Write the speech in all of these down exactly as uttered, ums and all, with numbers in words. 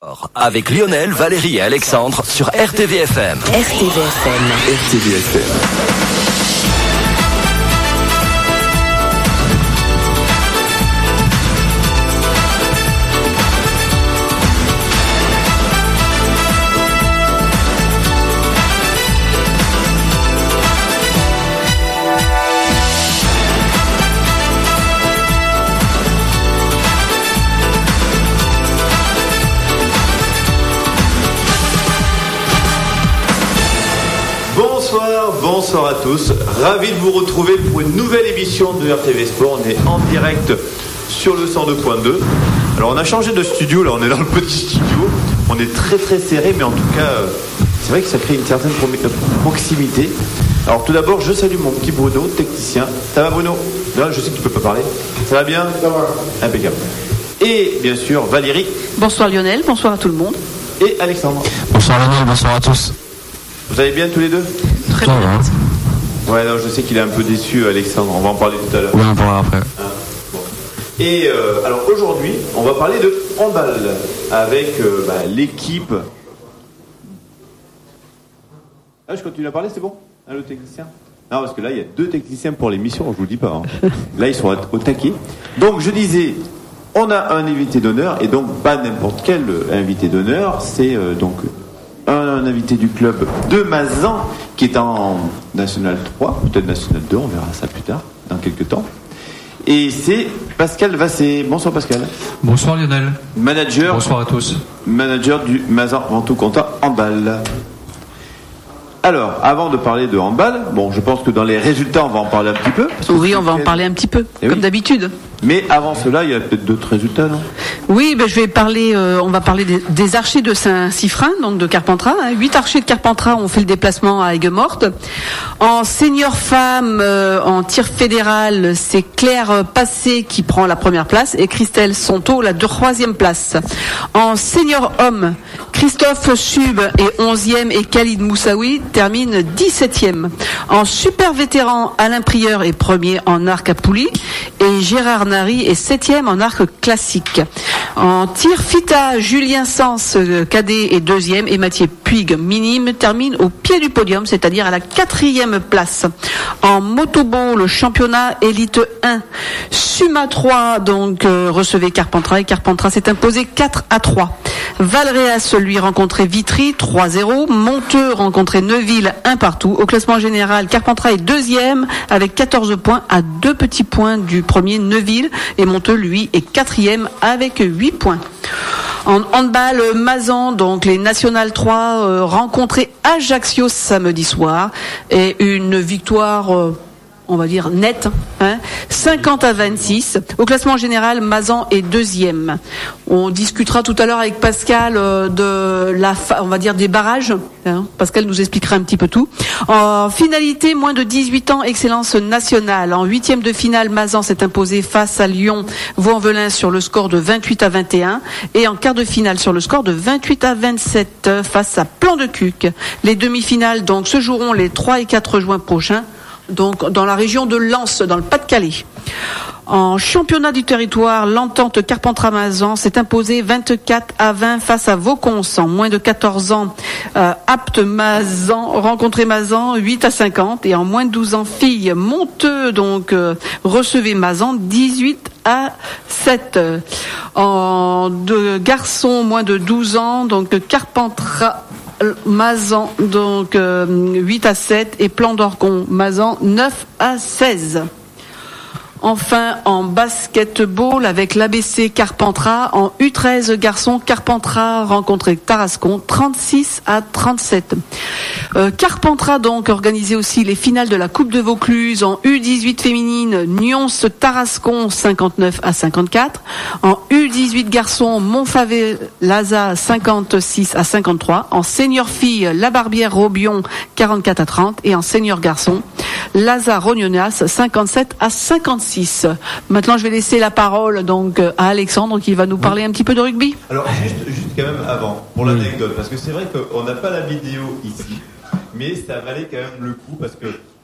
Avec Lionel, Valérie et Alexandre sur R T V F M. R T V F M. R T V F M. Bonsoir à tous, ravi de vous retrouver pour une nouvelle émission de R T V Sport. On est en direct sur le cent deux point deux. Alors on a changé de studio, là on est dans le petit studio. On est très très serré, mais en tout cas c'est vrai que ça crée une certaine proximité. Alors tout d'abord je salue mon petit Bruno, technicien. Ça va Bruno? Là je sais que tu peux pas parler. Ça va bien? Ça va. Impeccable. Et bien sûr Valérie. Bonsoir Lionel, bonsoir à tout le monde. Et Alexandre. Bonsoir Lionel, bonsoir à tous. Vous allez bien tous les deux? Très bien. Ouais, non, je sais qu'il est un peu déçu, Alexandre. On va en parler tout à l'heure. Oui, on en parlera après. Hein, bon. Et euh, alors aujourd'hui, on va parler de handball avec euh, bah, l'équipe. Ah, je continue à parler, c'est bon? Hein, le technicien? Non, parce que là, il y a deux techniciens pour l'émission, je vous le dis pas. Hein. Là, ils sont au taquet. Donc, je disais, on a un invité d'honneur, et donc pas n'importe quel invité d'honneur, c'est euh, donc. Un invité du club de Mazan qui est en National trois, peut-être National deux, on verra ça plus tard, dans quelques temps. Et c'est Pascal Vassé. Bonsoir Pascal. Bonsoir Lionel. Manager. Bonsoir à tous. Manager du Mazan Ventoux Comtat handball. Alors, avant de parler de handball, bon, je pense que dans les résultats, on va en parler un petit peu. Oui, on va en parler un petit peu, eh comme oui. d'habitude. Mais avant cela, il y a peut-être d'autres résultats, non? Oui, ben je vais parler. Euh, on va parler des, des archers de Saint-Siffrin, donc de Carpentras. Hein. Huit archers de Carpentras ont fait le déplacement à Aigues-Mortes. En senior femme, euh, en tir fédéral, c'est Claire Passé qui prend la première place et Christelle Sonto la troisième place. En senior homme, Christophe Sub est onzième et Khalid Moussaoui termine dix-septième. En super vétéran, Alain Prieur est premier en arc à poulie et Gérard Nary est septième en arc classique. En tir fita, Julien Sens, cadet, est deuxième et Mathieu Puig, minime, termine au pied du podium, c'est-à-dire à la quatrième place. En motobo, le championnat élite un, Suma trois, donc euh, recevait Carpentras et Carpentras s'est imposé quatre à trois. Valréas, lui, rencontrait Vitry, trois zéro. Monteux rencontrait Neuville, un partout. Au classement général, Carpentras est deuxième avec quatorze points à deux petits points du premier Neuville. Et Monteux, lui, est quatrième avec huit points. En handball, Mazan, donc les National trois, euh, rencontraient Ajaccio samedi soir. Et une victoire... Euh, on va dire net, hein, cinquante à vingt-six. Au classement général, Mazan est deuxième. On discutera tout à l'heure avec Pascal euh, de la, fa- on va dire des barrages. Hein. Pascal nous expliquera un petit peu tout. En finalité, moins de dix-huit ans, excellence nationale. En huitième de finale, Mazan s'est imposé face à Lyon, Vaux-en-Velin sur le score de vingt-huit à vingt et un, et en quart de finale sur le score de vingt-huit à vingt-sept face à Plan de Cuc. Les demi-finales donc se joueront les trois et quatre juin prochains. Donc dans la région de Lens, dans le Pas-de-Calais. En championnat du territoire, l'entente Carpentras-Mazan s'est imposée vingt-quatre à vingt face à Vaucons. En moins de quatorze ans, euh, Apte Mazan rencontrait Mazan huit à cinquante, et en moins de douze ans, filles Monteux donc euh, recevait Mazan dix-huit à sept. En de garçons moins de douze ans, donc Carpentras Mazan donc euh, huit à sept et Plan d'Orgon Mazan neuf à seize. Enfin, en basketball avec l'A B C Carpentras, en U treize garçons, Carpentras rencontrait Tarascon trente-six à trente-sept. Euh, Carpentras donc organisait aussi les finales de la Coupe de Vaucluse en U dix-huit féminine, Nyons Tarascon cinquante-neuf à cinquante-quatre. En U dix-huit garçons, Montfavet Laza cinquante-six à cinquante-trois. En senior filles, La Barbière Robion quarante-quatre à trente. Et en senior garçon, Laza Rognonas cinquante-sept à cinquante-six. Maintenant, je vais laisser la parole donc à Alexandre qui va nous parler un petit peu de rugby. Alors, juste, juste quand même avant, pour l'anecdote, parce que c'est vrai qu'on n'a pas la vidéo ici, mais ça valait quand même le coup parce que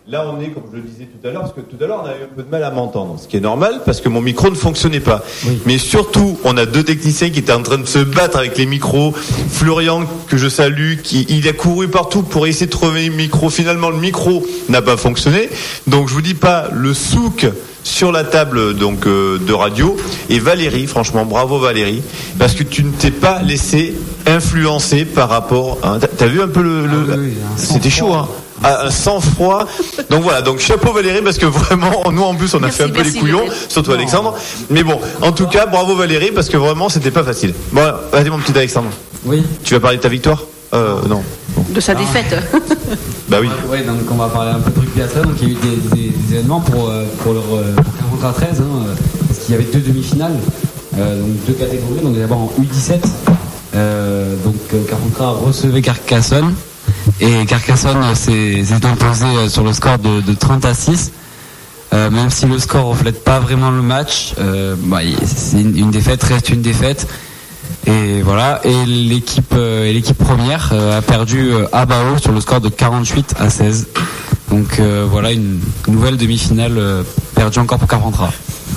Là, on est, comme je le disais tout à l'heure, parce que tout à l'heure, on a eu un peu de mal à m'entendre, ce qui est normal, parce que mon micro ne fonctionnait pas. Oui. Mais surtout, on a deux techniciens qui étaient en train de se battre avec les micros. Florian, que je salue, qui il a couru partout pour essayer de trouver le micro. Finalement, le micro n'a pas fonctionné. Donc, je vous dis pas, le souk sur la table donc euh, de radio. Et Valérie, franchement, bravo Valérie, parce que tu ne t'es pas laissé influencer par rapport. Hein, t'as, t'as vu un peu le, le... Ah oui, oui, c'était chaud, hein. Ah, un sang-froid. Donc voilà, donc chapeau Valérie, parce que vraiment, nous en plus on a merci, fait un peu merci, les couillons, Valérie. surtout non. Alexandre. Mais bon, en tout cas, bravo Valérie, parce que vraiment c'était pas facile. Bon, vas-y mon petit Alexandre. Oui. Tu vas parler de ta victoire euh, Non. Bon. De sa défaite. Bah oui. Oui, donc on va parler un peu de rugby à treize. Donc il y a eu des, des, des événements pour, pour, leur, pour Carpentras treize, hein, parce qu'il y avait deux demi-finales, euh, donc deux catégories. Donc d'abord en U dix-sept, euh, donc Carpentras recevait Carcassonne. Et Carcassonne s'est, s'est imposé sur le score de, de trente à six. Euh, même si le score reflète pas vraiment le match, euh, bah, c'est une, une défaite reste une défaite. Et voilà. Et l'équipe, euh, et l'équipe première euh, a perdu euh, à Bao sur le score de quarante-huit à seize. Donc euh, voilà une nouvelle demi-finale euh, perdue encore pour Carpentras.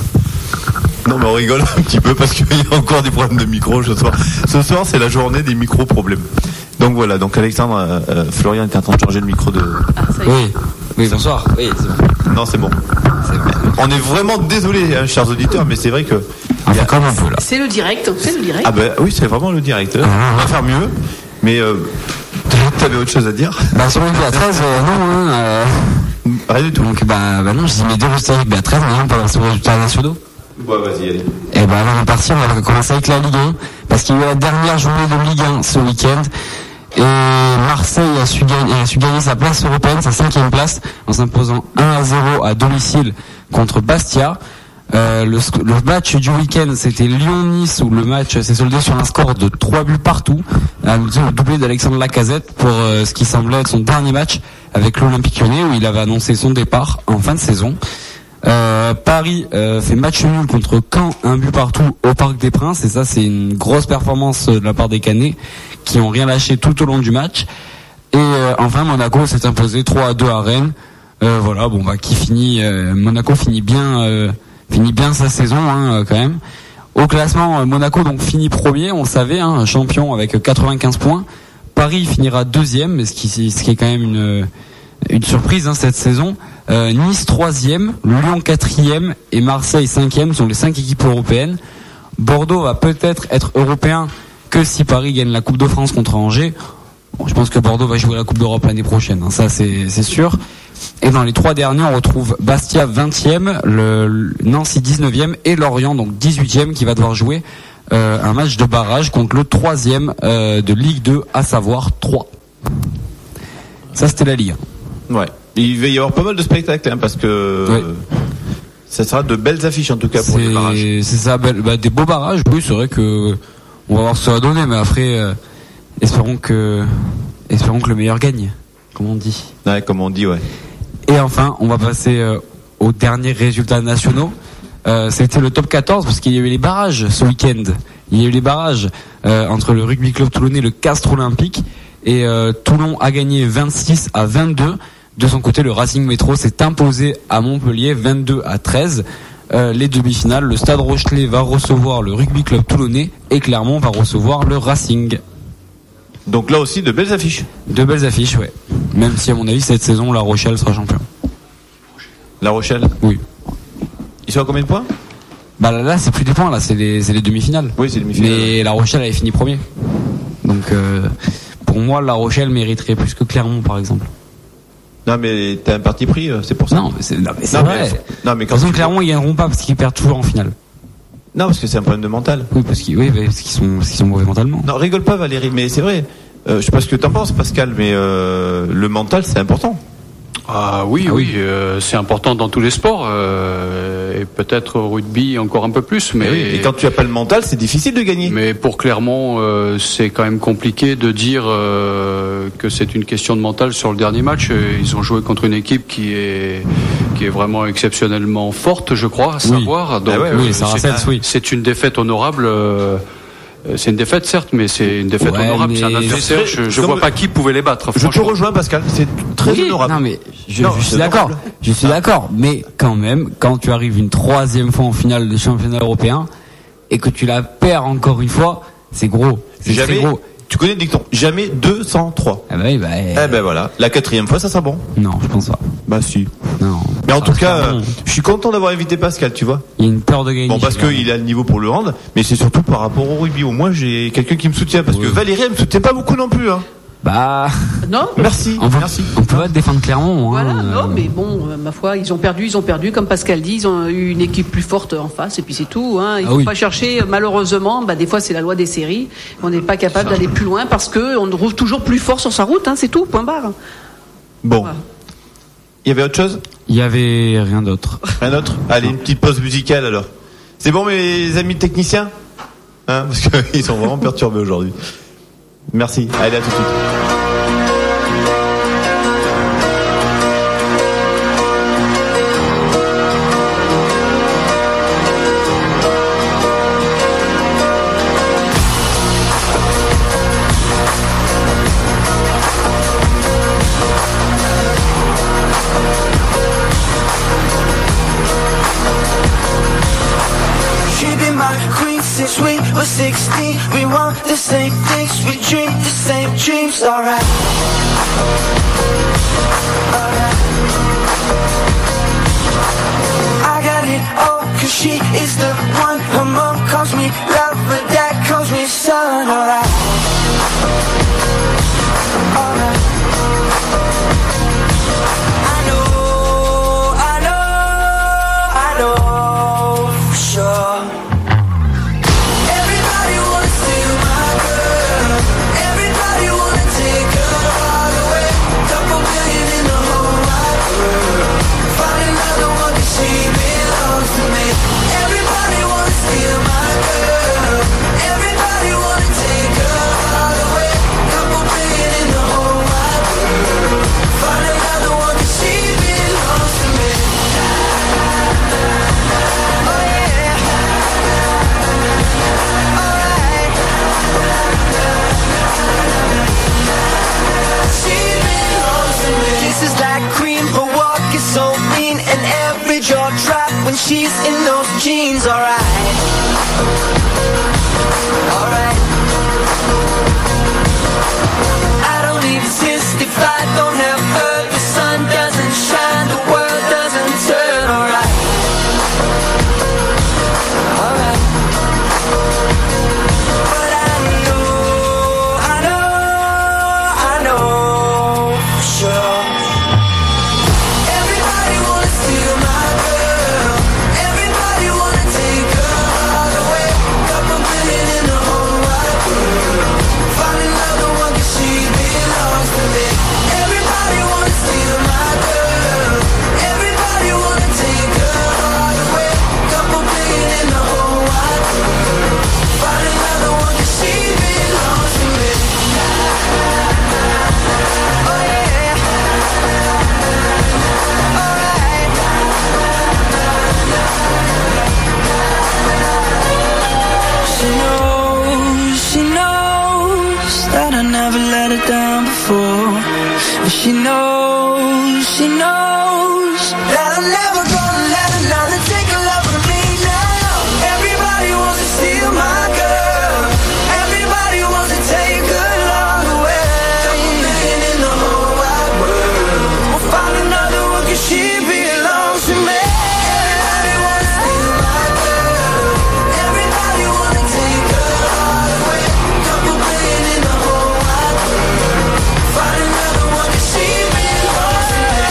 Non mais on rigole un petit peu parce qu'il y a encore des problèmes de micro ce soir. Ce soir c'est la journée des micro-problèmes. Donc voilà, donc Alexandre, euh, euh, Florian était en train de changer le micro de... Ah, ça y est. Oui, oui, bonsoir. Oui, c'est bon. Non c'est bon. C'est bon. On est vraiment désolé, hein, chers auditeurs, mais c'est vrai que... Enfin, a... comme un peu là. C'est le direct, c'est le direct. Ah ben oui, c'est vraiment le direct. Ah, on va faire mieux, mais euh, t'avais autre chose à dire? Bah sur le rugby à treize, euh, non, hein, euh... rien du tout. Donc bah, bah non, je dis mes deux résultats rugby à treize, on va passer aux résultats nationaux. Ouais, vas-y, allez. Et bah avant de partir, on va commencer avec la Ligue un, parce qu'il y a eu la dernière journée de Ligue un ce week-end. Et Marseille a su, gagner, a su gagner sa place européenne, sa cinquième place, en s'imposant un à zéro à domicile contre Bastia. Euh, le, le match du week-end, c'était Lyon-Nice, où le match s'est soldé sur un score de trois buts partout. Un doublé d'Alexandre Lacazette pour euh, ce qui semblait être son dernier match avec l'Olympique Lyonnais, où il avait annoncé son départ en fin de saison. Euh, Paris euh, fait match nul contre Caen, un but partout au Parc des Princes, et ça c'est une grosse performance de la part des Canets qui ont rien lâché tout au long du match. Et euh, enfin Monaco s'est imposé trois à deux à Rennes. Euh, voilà, bon bah qui finit euh, Monaco finit bien euh, finit bien sa saison hein, quand même. Au classement, Monaco donc finit premier, on le savait, hein, champion avec quatre-vingt-quinze points. Paris finira deuxième, mais ce qui ce qui est quand même une une surprise hein, cette saison. Euh, Nice troisième, Lyon quatrième et Marseille cinquième sont les cinq équipes européennes. Bordeaux va peut-être être européen que si Paris gagne la Coupe de France contre Angers. Bon, je pense que Bordeaux va jouer la Coupe d'Europe l'année prochaine, hein, ça c'est, c'est sûr. Et dans les trois derniers, on retrouve Bastia vingtième, le, le Nancy dix-neuvième et Lorient donc dix-huitième qui va devoir jouer euh, un match de barrage contre le troisième euh, de Ligue deux, à savoir Troyes. Ça c'était la Ligue. Ouais. Il va y avoir pas mal de spectacles hein, parce que ouais. Ça sera de belles affiches en tout cas pour c'est, les barrages. C'est ça, bah, des beaux barrages. Oui, c'est vrai que on va voir ce que ça va donner, mais après, euh, espérons que, espérons que le meilleur gagne, comme on dit. Ouais, comme on dit, ouais. Et enfin, on va passer euh, aux derniers résultats nationaux. Euh, c'était le top quatorze parce qu'il y a eu les barrages ce week-end. Il y a eu les barrages euh, entre le Rugby Club Toulonnais et le Castres Olympique. Et euh, Toulon a gagné vingt-six à vingt-deux. De son côté, le Racing Métro s'est imposé à Montpellier vingt-deux à treize. Euh, les demi-finales, le Stade Rochelet va recevoir le Rugby Club Toulonnais et Clermont va recevoir le Racing. Donc là aussi, de belles affiches. De belles affiches, ouais. Même si à mon avis, cette saison, La Rochelle sera champion. La Rochelle ? Oui. Ils sont à combien de points ? Bah là, là c'est plus des points, là, c'est les, c'est les demi-finales. Oui, c'est les demi-finales. Mais La Rochelle avait fini premier. Donc, euh, pour moi, La Rochelle mériterait plus que Clermont, par exemple. Non mais t'as un parti pris, c'est pour ça. Non mais c'est, non, mais c'est non, vrai. Mais, non mais quand de toute façon, Clermont ils gagneront pas parce qu'ils perdent toujours en finale. Non parce que c'est un problème de mental. Oui parce qu'ils, oui, parce qu'ils sont, parce qu'ils sont mauvais mentalement. Non rigole pas Valérie, mais c'est vrai. Euh, je sais pas ce que t'en penses Pascal, mais euh, le mental c'est important. Ah oui, ah, oui, oui. Euh, c'est important dans tous les sports euh, et peut-être au rugby encore un peu plus. Mais et, oui, et quand tu as pas le mental, c'est difficile de gagner. Mais pour Clermont, euh, c'est quand même compliqué de dire euh, que c'est une question de mental sur le dernier match. Ils ont joué contre une équipe qui est qui est vraiment exceptionnellement forte, je crois, à savoir. Oui. Donc ah ouais, oui, ça c'est, c'est, oui. c'est une défaite honorable. Euh, C'est une défaite, certes, mais c'est une défaite Ouais, honorable. mais C'est un adversaire. Je, je vois pas qui pouvait les battre. Je te rejoins, Pascal. C'est très Oui, honorable. Non mais je, Non, je c'est suis d'accord. honorable. Je suis d'accord. Mais quand même, quand tu arrives une troisième fois en finale de championnat européen et que tu la perds encore une fois, c'est gros. C'est Jamais. très gros. Tu connais le dicton. Jamais deux cent trois. Ah bah oui, bah. Eh ben voilà. La quatrième fois, ça sera bon. Non, je pense pas. Bah si. Non. Mais en Ça tout sera cas, bon. euh, je suis content d'avoir invité Pascal, tu vois. Il y a une peur de gagner. Bon, parce je sais qu'il a le niveau pour le hand, mais c'est surtout par rapport au rugby. Au moins, j'ai quelqu'un qui me soutient. Parce Oui. que Valérie, elle me soutient pas beaucoup non plus. Hein. Bah. Non. Merci. On peut, Merci. on peut pas te défendre Clermont. Voilà, hein, non, euh, mais bon, euh, ma foi, ils ont perdu, ils ont perdu, comme Pascal dit, ils ont eu une équipe plus forte en face, et puis c'est tout. Hein. Il Ah faut oui. pas chercher, euh, malheureusement, bah, des fois c'est la loi des séries, on n'est pas capable d'aller plus loin parce que on trouve toujours plus fort sur sa route, hein, c'est tout, point barre. Bon. Voilà. Il y avait autre chose? Il y avait rien d'autre. Rien d'autre? Allez, une petite pause musicale alors. C'est bon, mes amis techniciens? Hein, parce qu'ils sont vraiment perturbés aujourd'hui. Merci. Allez, à tout de suite. She be my queen since we were sixteen. We want the same things, we dream the same dreams. Alright, alright. I got it all, cause she is the one. Her mom calls me love, but dad calls me son. Alright, alright. I know, I know, I know for sure. Everybody wanna steal my girl. Everybody wanna take her all away. Couple billion in the whole wide world. Find another one 'cause she belongs to me. Everybody wanna steal my girl. Everybody wanna take her all away. Couple billion in the whole wide world. Find another one 'cause she belongs to me. Oh yeah. Alright. She belongs to me. Kisses like cream, her walk is so mean, and every jaw drop when she's in those jeans. Alright, alright. I don't need exist if I don't have her. The sun doesn't shine, the world doesn't turn. Alright, alright. But I know, I know, I know for sure. Everybody wanna steal my girl. Everybody wanna take her all away. Couple billion in the whole wide world. Find another one 'cause she belongs to me. Everybody wanna steal my girl. Everybody wanna take her all away. Couple billion in the whole wide world. Find another one 'cause she belongs to me. Oh yeah. Alright. She knows, she knows that I never let her down before. And she knows, she knows that I'm never gonna let another take a love from me now. Everybody wants to steal my girl. Everybody wants to take her all away. Couple million in the whole wide world. We'll find another one 'cause she belongs to me. Everybody wants to steal my girl. Everybody wanna take her all away. Couple billion in the whole wide world. Find another one 'cause she belongs to me.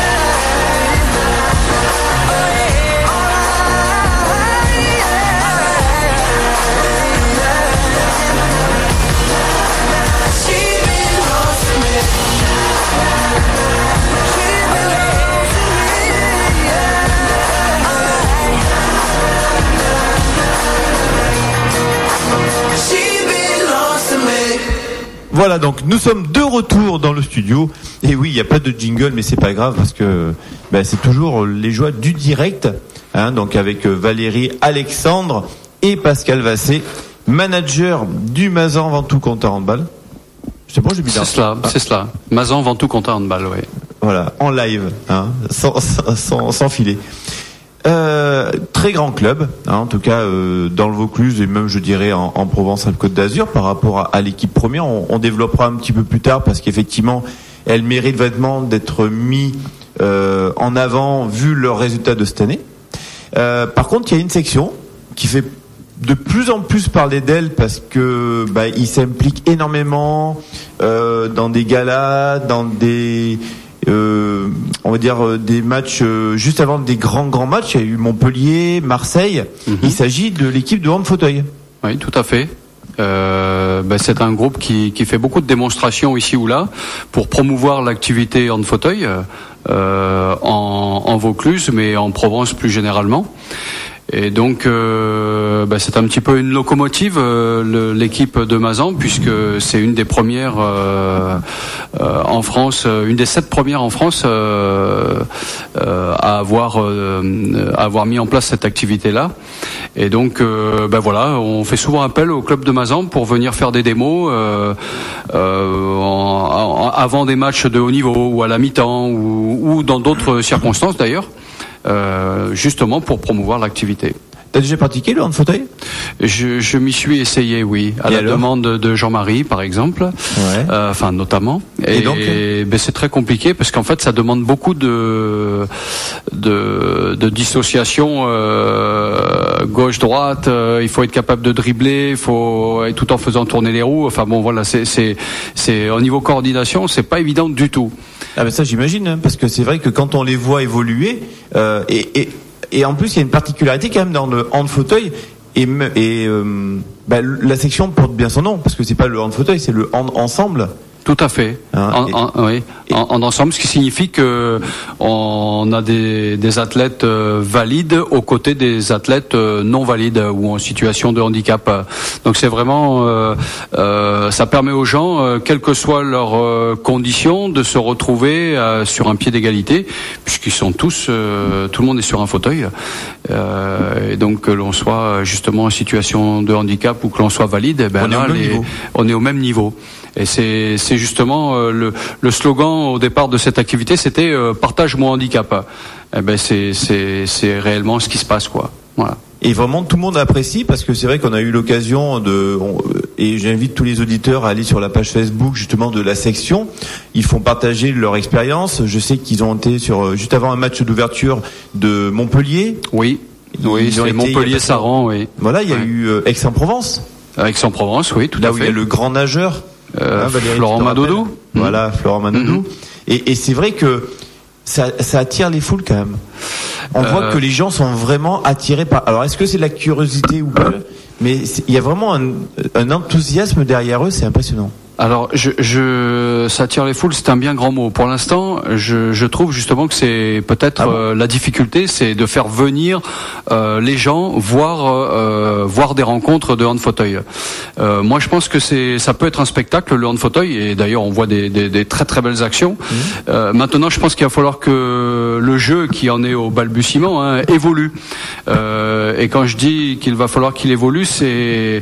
Oh yeah, alright, yeah. She belongs to me. She belongs to me, yeah. Alright. She belongs to me. Voilà, donc nous sommes de retour dans le studio. Et oui, il n'y a pas de jingle, mais c'est pas grave parce que ben, c'est toujours les joies du direct. Hein, donc avec Valérie Alexandre et Pascal Vassé manager du Mazan Ventoux Comtat Handball. Je sais pas, j'ai mis C'est cela, ah. c'est cela. Mazan Ventoux Comtat Handball, oui. Voilà, en live, hein, sans, sans, sans filet. Euh, très grand club, hein, en tout cas euh, dans le Vaucluse et même je dirais en, en Provence-Alpes-Côte d'Azur par rapport à, à l'équipe première. On, on développera un petit peu plus tard parce qu'effectivement, elle mérite vraiment d'être mis euh, en avant vu leurs résultats de cette année. Euh, par contre, il y a une section qui fait de plus en plus parler d'elle parce que bah, il s'implique énormément euh, dans des galas, dans des Euh, on va dire euh, des matchs euh, juste avant des grands grands matchs. Il y a eu Montpellier, Marseille. Mm-hmm. Il s'agit de l'équipe de hand fauteuil. Oui, tout à fait. Euh, ben c'est un groupe qui, qui fait beaucoup de démonstrations ici ou là pour promouvoir l'activité hand fauteuil euh, en, en Vaucluse, mais en Provence plus généralement. Et donc, euh, bah, c'est un petit peu une locomotive, euh, le, l'équipe de Mazan, puisque c'est une des premières euh, euh, en France, une des sept premières en France euh, euh, à avoir euh, à avoir mis en place cette activité-là. Et donc, euh, bah, voilà, on fait souvent appel au club de Mazan pour venir faire des démos euh, euh, en, en, avant des matchs de haut niveau ou à la mi-temps ou, ou dans d'autres circonstances d'ailleurs. Euh, justement pour promouvoir l'activité. T'as déjà pratiqué le hand fauteuil ? Je, je m'y suis essayé, oui, à et la alors demande de Jean-Marie, par exemple, ouais. euh, enfin notamment. Et, et donc, et, ben, c'est très compliqué parce qu'en fait, ça demande beaucoup de de, de dissociation euh, gauche-droite. Euh, il faut être capable de dribbler, il faut et tout en faisant tourner les roues. Enfin bon, voilà, c'est c'est c'est au niveau coordination, c'est pas évident du tout. Ah ben ça, j'imagine, hein, parce que c'est vrai que quand on les voit évoluer euh, et, et Et en plus, il y a une particularité quand même dans le hand fauteuil et, et euh, bah, la section porte bien son nom parce que c'est pas le hand fauteuil, c'est le hand ensemble. Tout à fait. Hein, en, et, en, oui. et, en, en ensemble, ce qui signifie que on a des, des athlètes euh, valides aux côtés des athlètes euh, non valides ou en situation de handicap. Donc c'est vraiment, euh, euh, ça permet aux gens, euh, quelles que soient leurs euh, conditions, de se retrouver euh, sur un pied d'égalité, puisqu'ils sont tous, euh, tout le monde est sur un fauteuil. Euh, et donc que l'on soit justement en situation de handicap ou que l'on soit valide, eh ben on, là, est les, on est au même niveau. Et c'est, c'est justement euh, le, le slogan au départ de cette activité, c'était euh, partage mon handicap. Eh ben c'est, c'est, c'est réellement ce qui se passe, quoi. Voilà. Et vraiment tout le monde apprécie parce que c'est vrai qu'on a eu l'occasion de on, et j'invite tous les auditeurs à aller sur la page Facebook justement de la section. Ils font partager leur expérience. Je sais qu'ils ont été sur juste avant un match d'ouverture de Montpellier. Oui. Ils oui, c'est Montpellier-Saran, oui. Voilà, il y a ouais. eu euh, Aix-en-Provence. Aix-en-Provence, oui, tout là à fait. Là où il y a le grand nageur. Euh, hein, Florent Manodou. Voilà, Florent Manodou. Mmh. Et, et c'est vrai que ça, ça attire les foules quand même. On euh... voit que les gens sont vraiment attirés par. Alors, est-ce que c'est de la curiosité ou pas ? Mais il y a vraiment un, un enthousiasme derrière eux, c'est impressionnant. Alors, je, je, ça attire les foules, c'est un bien grand mot. Pour l'instant, je, je trouve justement que c'est peut-être ah bon euh, la difficulté, c'est de faire venir euh, les gens voir euh, voir des rencontres de hand fauteuil. Euh, moi, je pense que c'est ça peut être un spectacle le hand fauteuil, et d'ailleurs, on voit des, des, des très très belles actions. Mmh. Euh, maintenant, je pense qu'il va falloir que le jeu, qui en est au balbutiement, hein, évolue. Euh, et quand je dis qu'il va falloir qu'il évolue, c'est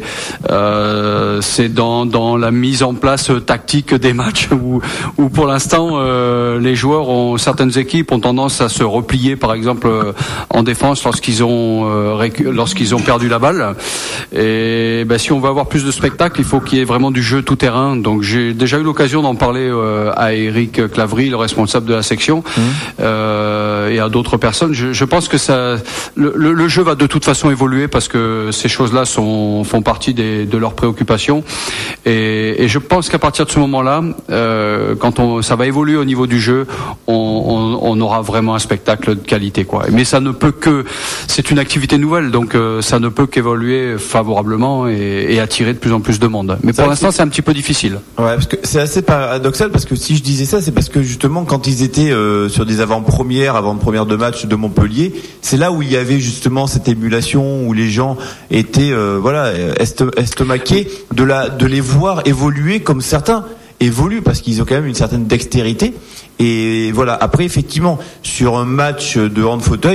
euh, c'est dans dans la mise en place tactique des matchs où, où pour l'instant euh, les joueurs ont certaines équipes ont tendance à se replier par exemple euh, en défense lorsqu'ils ont euh, récu- lorsqu'ils ont perdu la balle. Et ben, si on veut avoir plus de spectacle, il faut qu'il y ait vraiment du jeu tout terrain. Donc j'ai déjà eu l'occasion d'en parler euh, à Eric Clavry, le responsable de la section, mmh. euh, et à d'autres personnes. Je, je pense que ça le, le, le jeu va de toute façon évoluer parce que ces choses-là sont font partie des, de leurs préoccupations. Et, et je Je pense qu'à partir de ce moment-là, euh, quand on, ça va évoluer au niveau du jeu, on, on, on aura vraiment un spectacle de qualité, quoi. Mais ça ne peut que, c'est une activité nouvelle, donc euh, ça ne peut qu'évoluer favorablement et, et attirer de plus en plus de monde. Mais pour l'instant, c'est un petit peu difficile. Ouais, parce que c'est assez paradoxal, parce que si je disais ça, c'est parce que justement, quand ils étaient euh, sur des avant-premières, avant-premières de match de Montpellier, c'est là où il y avait justement cette émulation, où les gens étaient, euh, voilà, est- estomaqués de la, de les voir évoluer comme certains évoluent parce qu'ils ont quand même une certaine dextérité. Et voilà, après effectivement sur un match de hand fauteuil,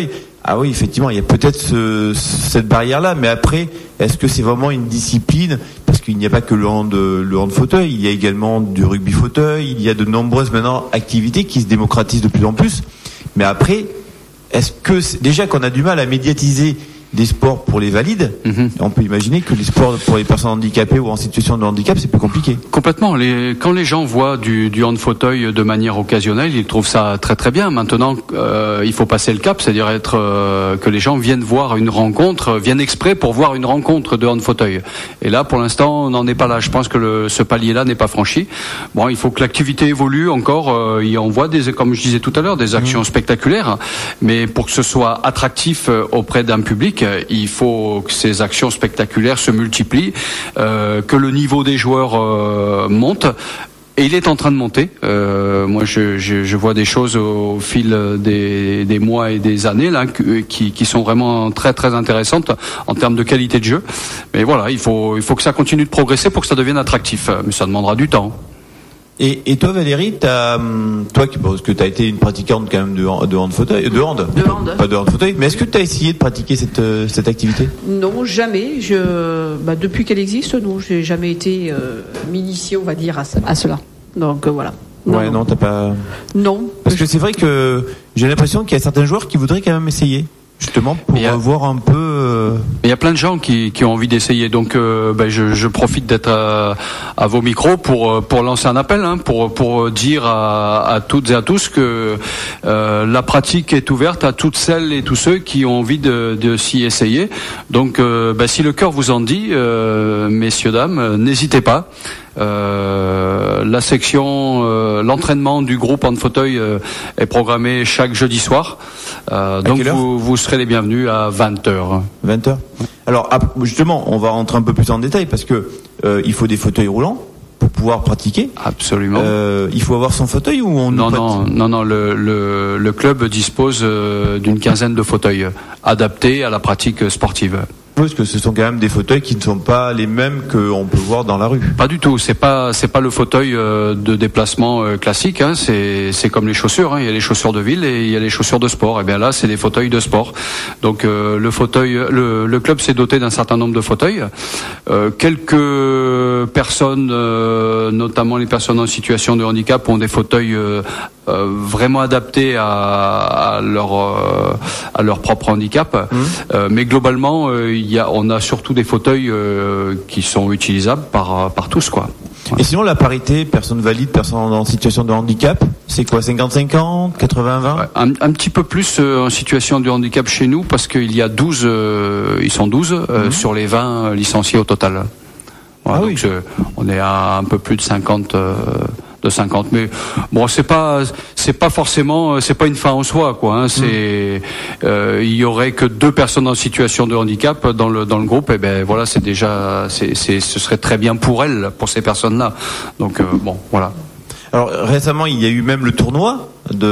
Ah oui, effectivement, il y a peut-être ce, cette barrière-là, mais après, est-ce que c'est vraiment une discipline? Parce qu'il n'y a pas que le hand, le hand fauteuil, il y a également du rugby fauteuil, il y a de nombreuses maintenant activités qui se démocratisent de plus en plus. Mais après, est-ce que c'est, déjà qu'on a du mal à médiatiser des sports pour les valides, mm-hmm. on peut imaginer que les sports pour les personnes handicapées ou en situation de handicap, c'est plus compliqué. Complètement. Les, quand les gens voient du, du hand fauteuil de manière occasionnelle, ils trouvent ça très très bien. Maintenant, euh, il faut passer le cap, c'est-à-dire être euh, que les gens viennent voir une rencontre, viennent exprès pour voir une rencontre de hand fauteuil. Et là, pour l'instant, on n'en est pas là. Je pense que le, ce palier-là n'est pas franchi. Bon, il faut que l'activité évolue encore. Euh, et on voit des, comme je disais tout à l'heure, des actions mmh. spectaculaires. Mais pour que ce soit attractif auprès d'un public, il faut que ces actions spectaculaires se multiplient, euh, que le niveau des joueurs euh, monte. Et il est en train de monter. Euh, moi, je, je, je vois des choses au fil des, des mois et des années là, qui, qui sont vraiment très très intéressantes en termes de qualité de jeu. Mais voilà, il faut, il faut que ça continue de progresser pour que ça devienne attractif. Mais ça demandera du temps. Et, et toi Valérie, t'as, toi qui parce que tu as été une pratiquante quand même de, de hand fauteuil, de hand, de hand, pas de hand fauteuil, mais est-ce que tu as essayé de pratiquer cette cette activité? Non, jamais. Je, bah, depuis qu'elle existe, non, j'ai jamais été euh, m'initier, on va dire, à, à cela. Donc euh, voilà. Non, ouais, non, non t'as pas. Non. Parce que c'est vrai que j'ai l'impression qu'il y a certains joueurs qui voudraient quand même essayer. Justement pour a, voir un peu. Euh... Il y a plein de gens qui, qui ont envie d'essayer, donc euh, ben je, je profite d'être à, à vos micros pour pour lancer un appel, hein, pour pour dire à, à toutes et à tous que euh, la pratique est ouverte à toutes celles et tous ceux qui ont envie de, de s'y essayer. Donc euh, ben, si le cœur vous en dit, euh, messieurs dames, n'hésitez pas. Euh, la section, euh, l'entraînement du groupe hand fauteuil euh, est programmé chaque jeudi soir. Euh, donc vous, vous serez les bienvenus à vingt heures. vingt heures. Alors justement, on va rentrer un peu plus en détail parce que euh, il faut des fauteuils roulants pour pouvoir pratiquer. Absolument. Euh, il faut avoir son fauteuil ou on non non non non le le, le club dispose euh, d'une quinzaine de fauteuils adaptés à la pratique sportive. Parce que ce sont quand même des fauteuils qui ne sont pas les mêmes qu'on peut voir dans la rue. Pas du tout. C'est pas c'est pas le fauteuil euh, de déplacement euh, classique. Hein. C'est c'est comme les chaussures. Hein. Il y a les chaussures de ville et il y a les chaussures de sport. Et bien là, c'est des fauteuils de sport. Donc euh, le fauteuil, le, le club s'est doté d'un certain nombre de fauteuils. Euh, quelques personnes, euh, notamment les personnes en situation de handicap, ont des fauteuils euh, euh, vraiment adaptés à, à leur euh, à leur propre handicap. Mmh. Euh, mais globalement, euh, il y a, on a surtout des fauteuils euh, qui sont utilisables par par tous, quoi. Et sinon, la parité, personnes valides, personnes en situation de handicap, c'est quoi, cinquante cinquante, quatre-vingts vingt? Ouais, un, un petit peu plus euh, en situation de handicap chez nous, parce qu'il y a douze, euh, ils sont douze euh, mmh. sur les vingt licenciés au total. Voilà, ah donc oui. euh, on est à un peu plus de cinquante. Euh, de cinquante, mais bon, c'est pas c'est pas forcément c'est pas une fin en soi, quoi, hein. C'est euh, il y aurait que deux personnes en situation de handicap dans le dans le groupe, et ben voilà, c'est déjà c'est c'est ce serait très bien pour elles, pour ces personnes-là. Donc euh, bon, voilà. Alors récemment, il y a eu même le tournoi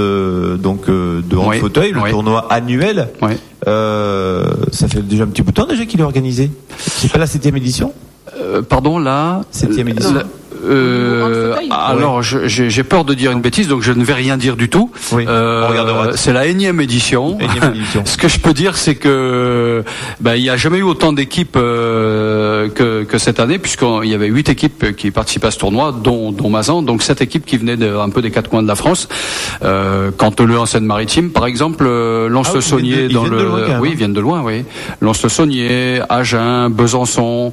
de donc euh, de hand oui, fauteuil, le oui. tournoi annuel. Oui. Euh, ça fait déjà un petit bout de temps déjà qu'il est organisé. C'est pas la septième édition? Euh, pardon, la septième édition. La, Euh, alors, je, j'ai, j'ai peur de dire une bêtise, donc je ne vais rien dire du tout. Oui, euh, c'est la énième édition. énième édition. Ce que je peux dire, c'est que ben, il n'y a jamais eu autant d'équipes euh, que, que cette année, puisqu'il y avait huit équipes qui participaient à ce tournoi, dont, dont Mazan, donc sept équipes qui venaient de, un peu des quatre coins de la France. Euh, Canteleu en Seine-Maritime, par exemple, euh, Lons-le-Saunier ah, dans le, loin, oui, ils viennent de loin, oui. Lons-le-Saunier, Agen, Besançon,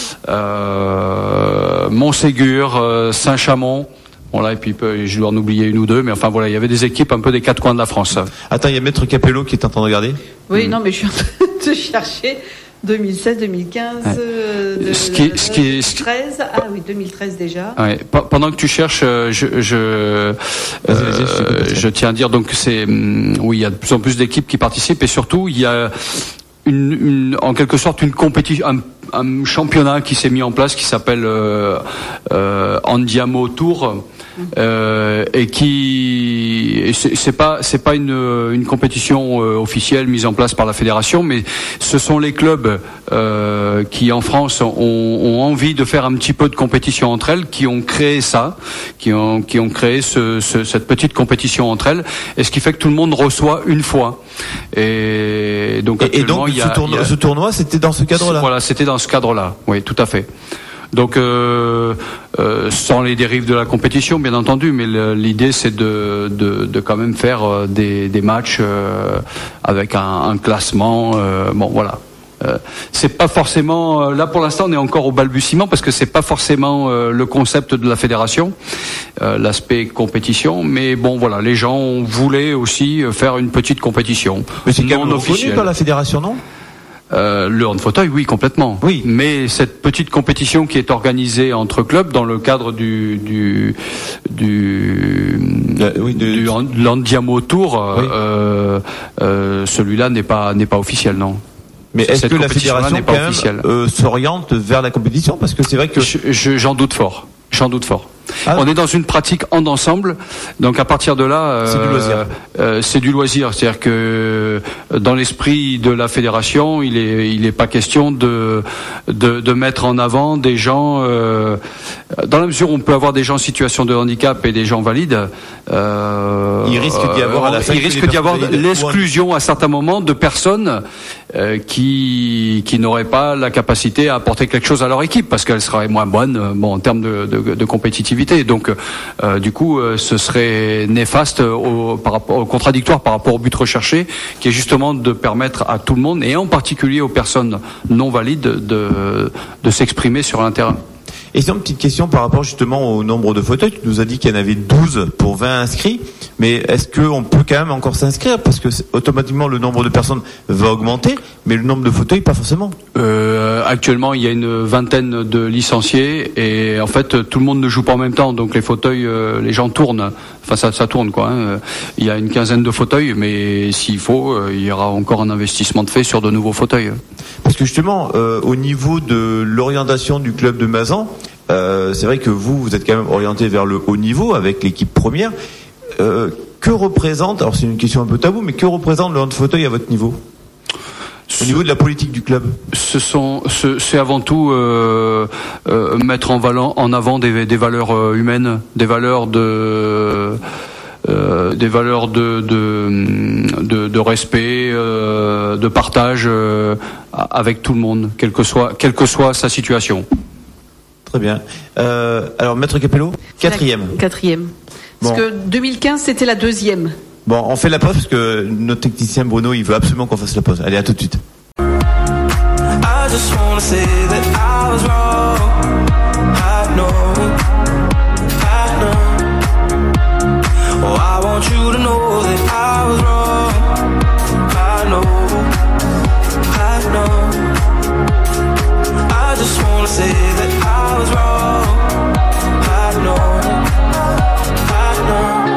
euh, Montségur. Saint-Chamond, bon là, et puis je dois en oublier une ou deux, mais enfin voilà, il y avait des équipes un peu des quatre coins de la France. Attends, il y a Maître Capello qui est en train de regarder. Oui, mmh. non, mais je suis en train de chercher deux mille seize, deux mille quinze, ouais. de, ce qui, de, ce qui, deux mille treize, ah oui, deux mille treize déjà. Ouais. Pendant que tu cherches, je, je, euh, je tiens à dire donc c'est, oui, il y a de plus en plus d'équipes qui participent et surtout il y a Une, une, en quelque sorte une compétition, un, un championnat qui s'est mis en place qui s'appelle euh, euh, Andiamo Tour, euh, et qui et c'est, c'est pas c'est pas une une compétition euh, officielle mise en place par la fédération, mais ce sont les clubs euh, qui en France ont, ont envie de faire un petit peu de compétition entre elles, qui ont créé ça, qui ont qui ont créé ce, ce, cette petite compétition entre elles, et ce qui fait que tout le monde reçoit une fois. Et donc et, et donc il y a, ce, tournoi, il y a, ce tournoi c'était dans ce cadre-là. Voilà, c'était dans ce cadre-là. Oui, tout à fait. Donc, euh, euh, sans les dérives de la compétition, bien entendu, mais le, l'idée c'est de, de, de quand même faire euh, des, des matchs euh, avec un, un classement. Euh, bon, voilà. Euh, c'est pas forcément euh, là pour l'instant on est encore au balbutiement parce que c'est pas forcément euh, le concept de la fédération, euh, l'aspect compétition, mais bon voilà, les gens voulaient aussi faire une petite compétition. Mais c'est quand même officielle reconnu par la fédération, non? Euh, le hand fauteuil, oui, complètement. Oui. Mais cette petite compétition qui est organisée entre clubs dans le cadre du du du, euh, oui, de, du Landiamo Tour, oui. euh, euh, celui-là n'est pas n'est pas officiel, non. Mais est-ce que la fédération quand même euh, s'oriente vers la compétition, parce que c'est vrai que je, je, j'en doute fort. J'en doute fort. Ah, on est dans une pratique en ensemble, donc à partir de là, euh, c'est du loisir. Euh, c'est du loisir, c'est-à-dire que dans l'esprit de la fédération, il est il est pas question de de, de mettre en avant des gens. Euh, dans la mesure où on peut avoir des gens en situation de handicap et des gens valides, euh, il risque d'y avoir à la fin il risque d'y avoir l'exclusion à certains moments de personnes euh, qui qui n'auraient pas la capacité à apporter quelque chose à leur équipe parce qu'elles seraient moins bonnes, bon en termes de, de, de compétitivité. Donc, euh, du coup, euh, ce serait néfaste au, par rapport, au contradictoire par rapport au but recherché, qui est justement de permettre à tout le monde, et en particulier aux personnes non valides, de, de s'exprimer sur un terrain. Et c'est une petite question par rapport justement au nombre de fauteuils. Tu nous as dit qu'il y en avait douze pour vingt inscrits, mais est-ce qu'on peut quand même encore s'inscrire, parce que automatiquement le nombre de personnes va augmenter, mais le nombre de fauteuils pas forcément. Euh, actuellement, il y a une vingtaine de licenciés et en fait tout le monde ne joue pas en même temps, donc les fauteuils, euh, les gens tournent. Enfin, ça, ça tourne quoi. Hein. Il y a une quinzaine de fauteuils, mais s'il faut, euh, il y aura encore un investissement de fait sur de nouveaux fauteuils. Parce que justement, euh, au niveau de l'orientation du club de Mazan, euh, c'est vrai que vous, vous êtes quand même orienté vers le haut niveau avec l'équipe première. Euh, que représente, alors c'est une question un peu tabou, mais que représente le hand fauteuil à votre niveau ? Au niveau de la politique du club, ce sont, ce, c'est avant tout euh, euh, mettre en, valant, en avant des, des valeurs euh, humaines, des valeurs de, euh, des valeurs de, de, de, de respect, euh, de partage euh, avec tout le monde, quelle que soit, quelle que soit sa situation. Très bien. Euh, alors, Maître Capello, quatrième. La quatrième. Parce bon. que deux mille quinze, c'était la deuxième. Bon, on fait la pause parce que notre technicien Bruno, il veut absolument qu'on fasse la pause. Allez, à tout de suite. I just wanna say that I was wrong. I know, I know. Oh, I want you to know that I was wrong. I know, I know. I just wanna say that I was wrong. I know, I know.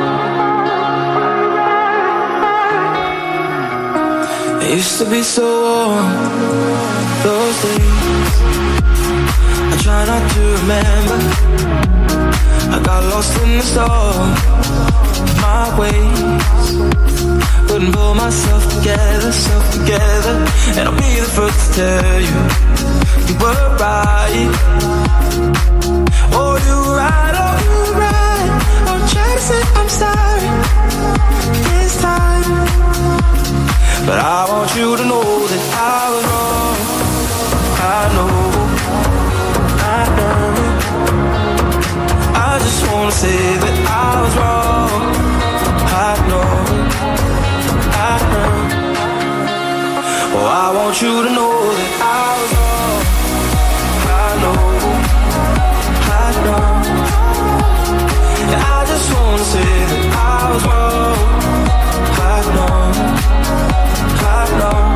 It used to be so warm, those days. I try not to remember. I got lost in the storm, my ways. Couldn't pull myself together, self together. And I'll be the first to tell you, you were right. Oh, you right, oh, you right. I'll try to say I'm sorry this time, but I want you to know that I was wrong. I know, I know. I just wanna say that I was wrong. I know, I know. Oh, I want you to know that I was wrong. I know, I know. And I just wanna say that I was wrong. I know. I know.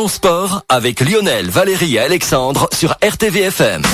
sport avec Lionel, Valérie et Alexandre sur R T V F M.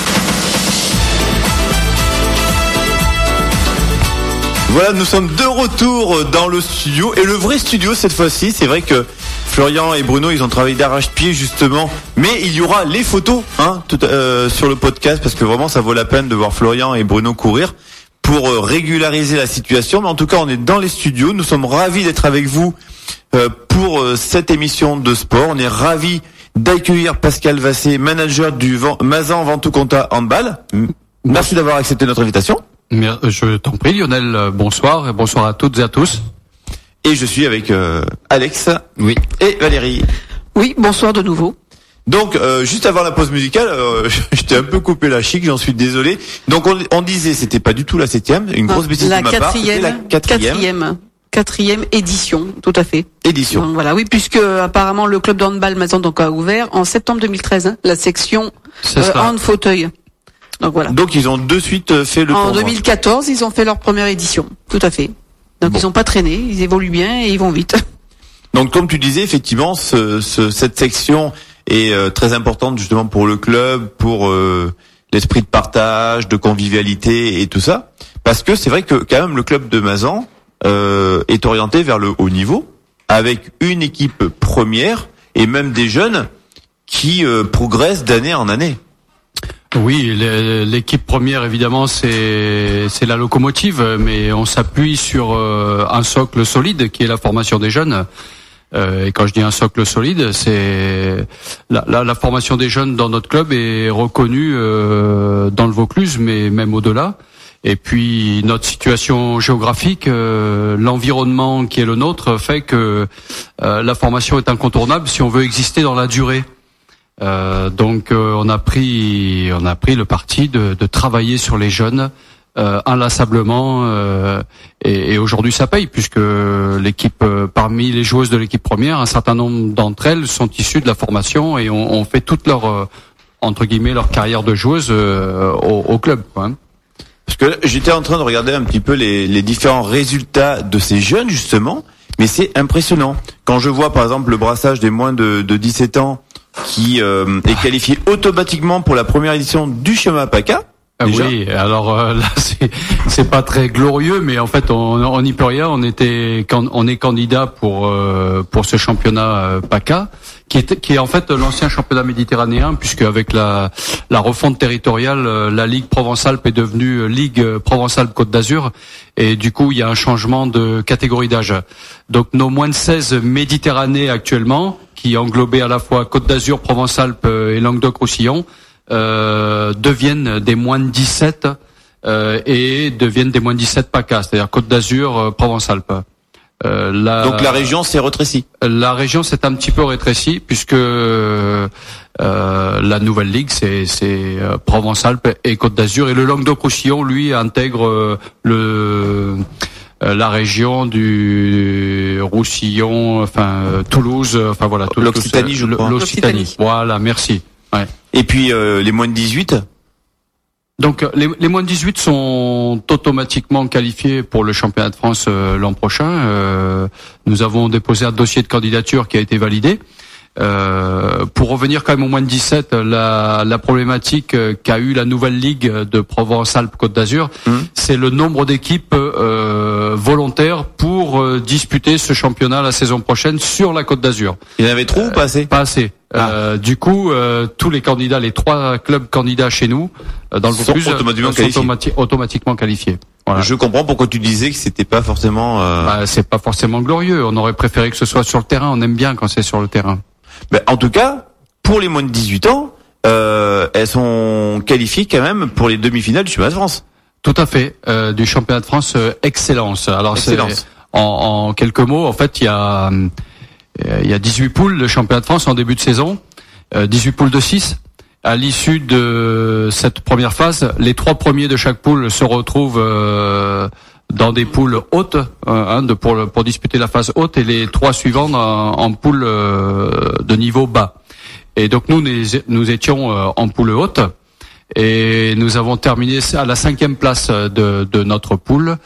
Voilà, nous sommes de retour dans le studio. Et le vrai studio cette fois-ci, c'est vrai que Florian et Bruno, ils ont travaillé d'arrache-pied justement. Mais il y aura les photos hein, tout, euh, sur le podcast parce que vraiment ça vaut la peine de voir Florian et Bruno courir pour euh, régulariser la situation. Mais en tout cas, on est dans les studios. Nous sommes ravis d'être avec vous euh, pour euh, cette émission de sport. On est ravis d'accueillir Pascal Vassé, manager du Van- Mazan Ventoux-Comtat Handball. Merci d'avoir accepté notre invitation. Je t'en prie Lionel, bonsoir et bonsoir à toutes et à tous. Et je suis avec euh, Alex oui. et Valérie. Oui, bonsoir de nouveau. Donc euh, juste avant la pause musicale, euh, je t'ai un peu coupé la chic, j'en suis désolé. Donc on, on disait c'était pas du tout la septième, une grosse bêtise la de ma part, c'était la quatrième. quatrième. Quatrième édition, tout à fait. Édition. Donc, voilà, oui, puisque apparemment le club de handball Mazan donc a ouvert en septembre deux mille treize, hein, la section euh, hand fauteuil. Donc voilà. Donc ils ont de suite fait le En tournoi. deux mille quatorze, ils ont fait leur première édition. Tout à fait. Donc bon. Ils ont pas traîné, ils évoluent bien et ils vont vite. Donc comme tu disais, effectivement, ce, ce, cette section est euh, très importante justement pour le club, pour euh, l'esprit de partage, de convivialité et tout ça. Parce que c'est vrai que quand même le club de Mazan euh, est orienté vers le haut niveau, avec une équipe première et même des jeunes qui euh, progressent d'année en année. Oui, l'équipe première évidemment c'est c'est la locomotive, mais on s'appuie sur euh, un socle solide qui est la formation des jeunes. Euh, et quand je dis un socle solide, c'est la, la, la formation des jeunes dans notre club est reconnue euh, dans le Vaucluse, mais même au-delà. Et puis notre situation géographique, euh, l'environnement qui est le nôtre fait que euh, la formation est incontournable si on veut exister dans la durée. Euh, donc euh, on a pris on a pris le parti de, de travailler sur les jeunes euh, inlassablement euh, et, et aujourd'hui ça paye puisque l'équipe euh, parmi les joueuses de l'équipe première, un certain nombre d'entre elles sont issues de la formation et on, on fait toute leur euh, entre guillemets leur carrière de joueuse euh, au, au club quoi. Parce que j'étais en train de regarder un petit peu les, les différents résultats de ces jeunes justement, mais c'est impressionnant. Quand je vois par exemple le brassage des moins de, de dix-sept ans qui euh, est qualifié automatiquement pour la première édition du Chemin PACA. Déjà. Oui, alors euh, là c'est c'est pas très glorieux, mais en fait on on n'y peut rien. On était on est candidat pour euh, pour ce championnat euh, PACA, qui est qui est en fait l'ancien championnat méditerranéen, puisque avec la la refonte territoriale, euh, la Ligue Provence-Alpes est devenue euh, Ligue Provence-Alpes-Côte d'Azur, et du coup il y a un changement de catégorie d'âge. Donc nos moins de seize Méditerranée actuellement, qui englobaient à la fois Côte d'Azur, Provence-Alpes et Languedoc-Roussillon, Euh, deviennent des moins de dix-sept euh, et deviennent des moins de dix-sept PACA, c'est-à-dire Côte d'Azur, euh, Provence-Alpes. Euh, la, Donc la région s'est rétrécie. La région s'est un petit peu rétrécie puisque euh, la nouvelle ligue c'est, c'est euh, Provence-Alpes et Côte d'Azur, et le Languedoc-Roussillon lui intègre euh, le euh, la région du Roussillon, enfin euh, Toulouse, enfin voilà, tout, l'Occitanie, tout, je crois. L'Occitanie. Voilà, merci. Ouais. Et puis euh, les moins de dix-huit. Donc les, les moins de dix-huit sont automatiquement qualifiés pour le championnat de France euh, l'an prochain. Euh, nous avons déposé un dossier de candidature qui a été validé. Euh, pour revenir quand même au moins de dix-sept, la, la problématique qu'a eu la nouvelle ligue de Provence-Alpes-Côte d'Azur, mmh. c'est le nombre d'équipes euh, volontaires pour euh, disputer ce championnat la saison prochaine sur la Côte d'Azur. Il y en avait trop euh, ou pas assez? Pas assez. Ah. Euh, du coup, euh, tous les candidats, les trois clubs candidats chez nous, euh, dans le sont Vaucluse, automatiquement, sont qualifiés. Automati- automatiquement qualifiés. Voilà. Je comprends pourquoi tu disais que c'était pas forcément. Euh... Bah, c'est pas forcément glorieux. On aurait préféré que ce soit sur le terrain. On aime bien quand c'est sur le terrain. Ben, en tout cas, pour les moins de dix-huit ans, euh, elles sont qualifiées quand même pour les demi-finales du championnat de France. Tout à fait, euh, du championnat de France euh, Excellence. Alors Excellence. C'est, en, en quelques mots, en fait, il y a il y a dix-huit poules de championnat de France en début de saison, euh, dix-huit poules de six. À l'issue de cette première phase, les trois premiers de chaque poule se retrouvent euh, dans des poules hautes, hein, de, pour, pour disputer la phase haute, et les trois suivants en, en poule euh, de niveau bas. Et donc nous, nous, nous étions euh, en poule haute, Et nous avons terminé à la cinquième place de, de notre poule.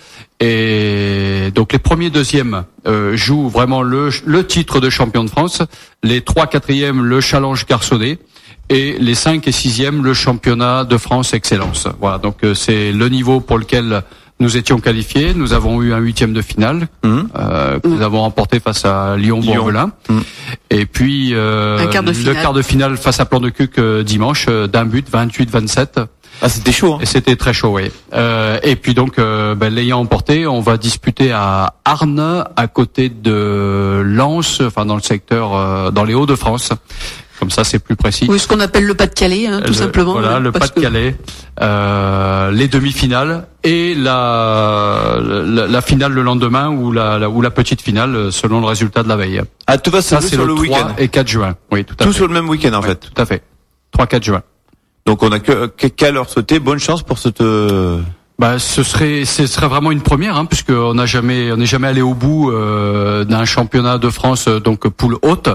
Et donc les premiers deuxièmes euh, jouent vraiment le, le titre de champion de France, les trois quatrièmes le challenge garçonnet et les cinq et sixièmes le championnat de France excellence. Voilà, donc euh, c'est le niveau pour lequel nous étions qualifiés. Nous avons eu un huitième de finale mmh. euh, que mmh. nous avons remporté face à Lyon-Bourvelin. Mmh. Et puis euh, quart de le quart de finale face à Plan de Cuc euh, dimanche euh, d'un but, vingt-huit vingt-sept. Ah, c'était chaud. Hein. Et c'était très chaud, oui. Euh, et puis donc, euh, ben, l'ayant emporté, on va disputer à Arnes, à côté de Lens, enfin dans le secteur, euh, dans les Hauts-de-France. Comme ça, c'est plus précis. Oui, ce qu'on appelle le Pas-de-Calais, hein, tout le, simplement. Voilà, le Pas-de-Calais, que... euh, les demi-finales et la, la la finale le lendemain ou la, la ou la petite finale selon le résultat de la veille. Ah, tout va se ça c'est sur le, le week-end. trois et quatre juin. Oui, tout à tout fait. Tout sur le même week-end en ouais, fait. Tout à fait. trois quatre juin. Donc on a que qu'à leur souhaiter bonne chance pour cette. Bah, ce serait, ce serait vraiment une première, hein, puisque on n'a jamais, on n'est jamais allé au bout euh, d'un championnat de France, donc poule haute.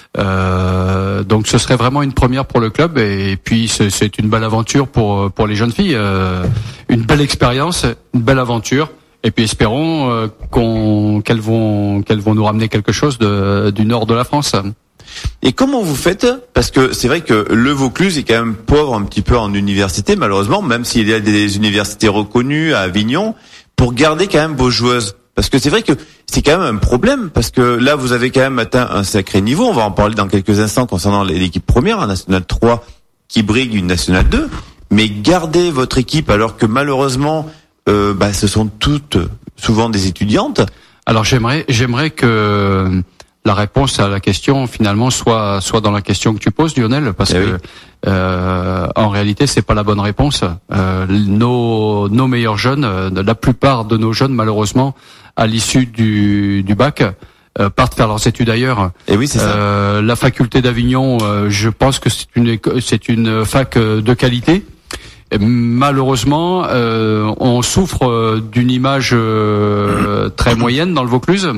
Euh, donc ce serait vraiment une première pour le club, et, et puis c'est, c'est une belle aventure pour pour les jeunes filles, euh, une belle expérience, une belle aventure. Et puis espérons euh, qu'on qu'elles vont qu'elles vont nous ramener quelque chose de, du nord de la France. Et comment vous faites? Parce que c'est vrai que le Vaucluse est quand même pauvre un petit peu en université, malheureusement, même s'il y a des universités reconnues à Avignon, pour garder quand même vos joueuses. Parce que c'est vrai que c'est quand même un problème, parce que là, vous avez quand même atteint un sacré niveau. On va en parler dans quelques instants concernant l'équipe première, un National trois qui brigue une National deux. Mais garder votre équipe alors que malheureusement, euh, bah, ce sont toutes souvent des étudiantes. Alors j'aimerais, j'aimerais que la réponse à la question finalement soit soit dans la question que tu poses, Lionel, parce eh que oui. euh, en réalité c'est pas la bonne réponse. Euh, nos nos meilleurs jeunes, euh, la plupart de nos jeunes malheureusement à l'issue du du bac euh, partent faire leurs études ailleurs. Et oui, c'est euh, ça. La faculté d'Avignon, euh, je pense que c'est une c'est une fac de qualité. Et malheureusement, euh, on souffre d'une image euh, très moyenne dans le Vaucluse.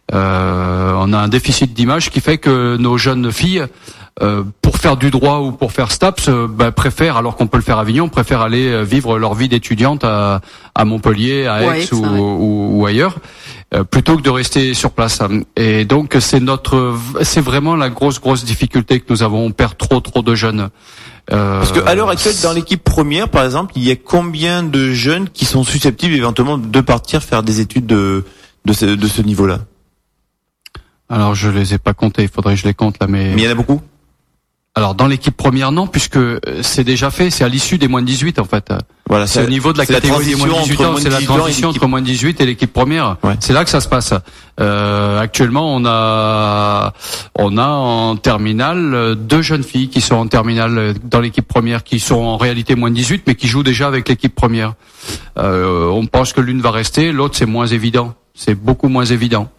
Euh, on a un déficit d'image qui fait que nos jeunes filles, euh, pour faire du droit ou pour faire STAPS, euh, bah, préfèrent, alors qu'on peut le faire à Avignon, préfèrent aller vivre leur vie d'étudiante à, à Montpellier, à Aix, Aix ou, ouais. ou, ou ailleurs, euh, plutôt que de rester sur place. Et donc c'est notre, c'est vraiment la grosse grosse difficulté que nous avons. On perd trop trop de jeunes. Euh, Parce que à l'heure actuelle, dans l'équipe première, par exemple, il y a combien de jeunes qui sont susceptibles éventuellement de partir faire des études de de ce, de ce niveau-là? Alors je les ai pas comptés, il faudrait que je les compte là, mais. Mais il y en a beaucoup. Alors dans l'équipe première non, puisque c'est déjà fait, c'est à l'issue des moins de dix-huit en fait. Voilà, c'est au niveau de la catégorie des moins de dix-huit ans, c'est la transition entre moins de dix-huit et l'équipe première. Ouais. C'est là que ça se passe. Euh, actuellement, on a on a en terminale deux jeunes filles qui sont en terminale dans l'équipe première, qui sont en réalité moins de dix-huit, mais qui jouent déjà avec l'équipe première. Euh, on pense que l'une va rester, l'autre c'est moins évident, c'est beaucoup moins évident.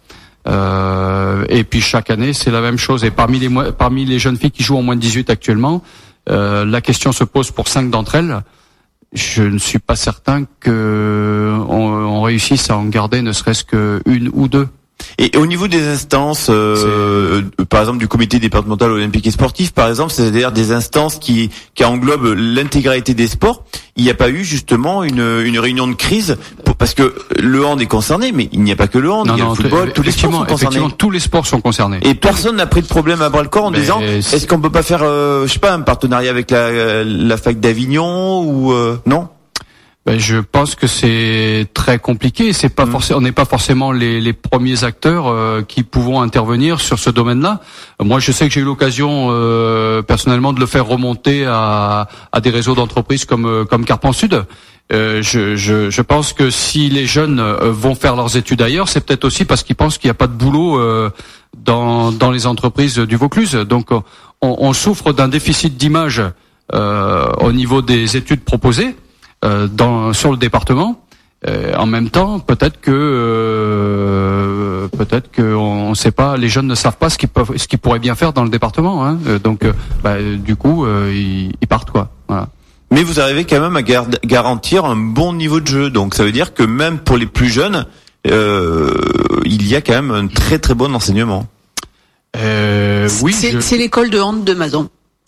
Euh, et puis chaque année c'est la même chose. Et parmi les parmi les jeunes filles qui jouent en moins de dix-huit actuellement, euh, la question se pose pour cinq d'entre elles. Je ne suis pas certain que on, on réussisse à en garder ne serait-ce qu'une ou deux. Et au niveau des instances, euh, par exemple du comité départemental olympique et sportif, par exemple, c'est-à-dire des instances qui, qui englobent l'intégralité des sports, il n'y a pas eu justement une, une réunion de crise pour, parce que le hand est concerné, mais il n'y a pas que le hand, non, il y a non, le football, tous les sports sont concernés. Effectivement, tous les sports sont concernés. Et personne n'a pris de problème à bras le corps en mais disant est... est-ce qu'on peut pas faire, euh, je sais pas, un partenariat avec la, la fac d'Avignon ou euh, non? Ben, je pense que c'est très compliqué. C'est pas mmh. forcément, on n'est pas forcément les, les premiers acteurs euh, qui pouvons intervenir sur ce domaine-là. Moi, je sais que j'ai eu l'occasion euh, personnellement de le faire remonter à, à des réseaux d'entreprises comme comme Carpan Sud. Euh, je, je, je pense que si les jeunes vont faire leurs études ailleurs, c'est peut-être aussi parce qu'ils pensent qu'il n'y a pas de boulot euh, dans dans les entreprises du Vaucluse. Donc, on, on souffre d'un déficit d'image euh, au niveau des études proposées. Euh, dans sur le département. Euh, en même temps, peut-être que euh, peut-être que on ne sait pas, les jeunes ne savent pas ce qu'ils peuvent, ce qu'ils pourraient bien faire dans le département. Hein. Euh, donc, euh, bah, du coup, euh, ils, ils partent quoi. Voilà. Mais vous arrivez quand même à gar- garantir un bon niveau de jeu. Donc, ça veut dire que même pour les plus jeunes, euh, il y a quand même un très très bon enseignement. Euh, oui. C'est, je... c'est l'école de hand de Mazan.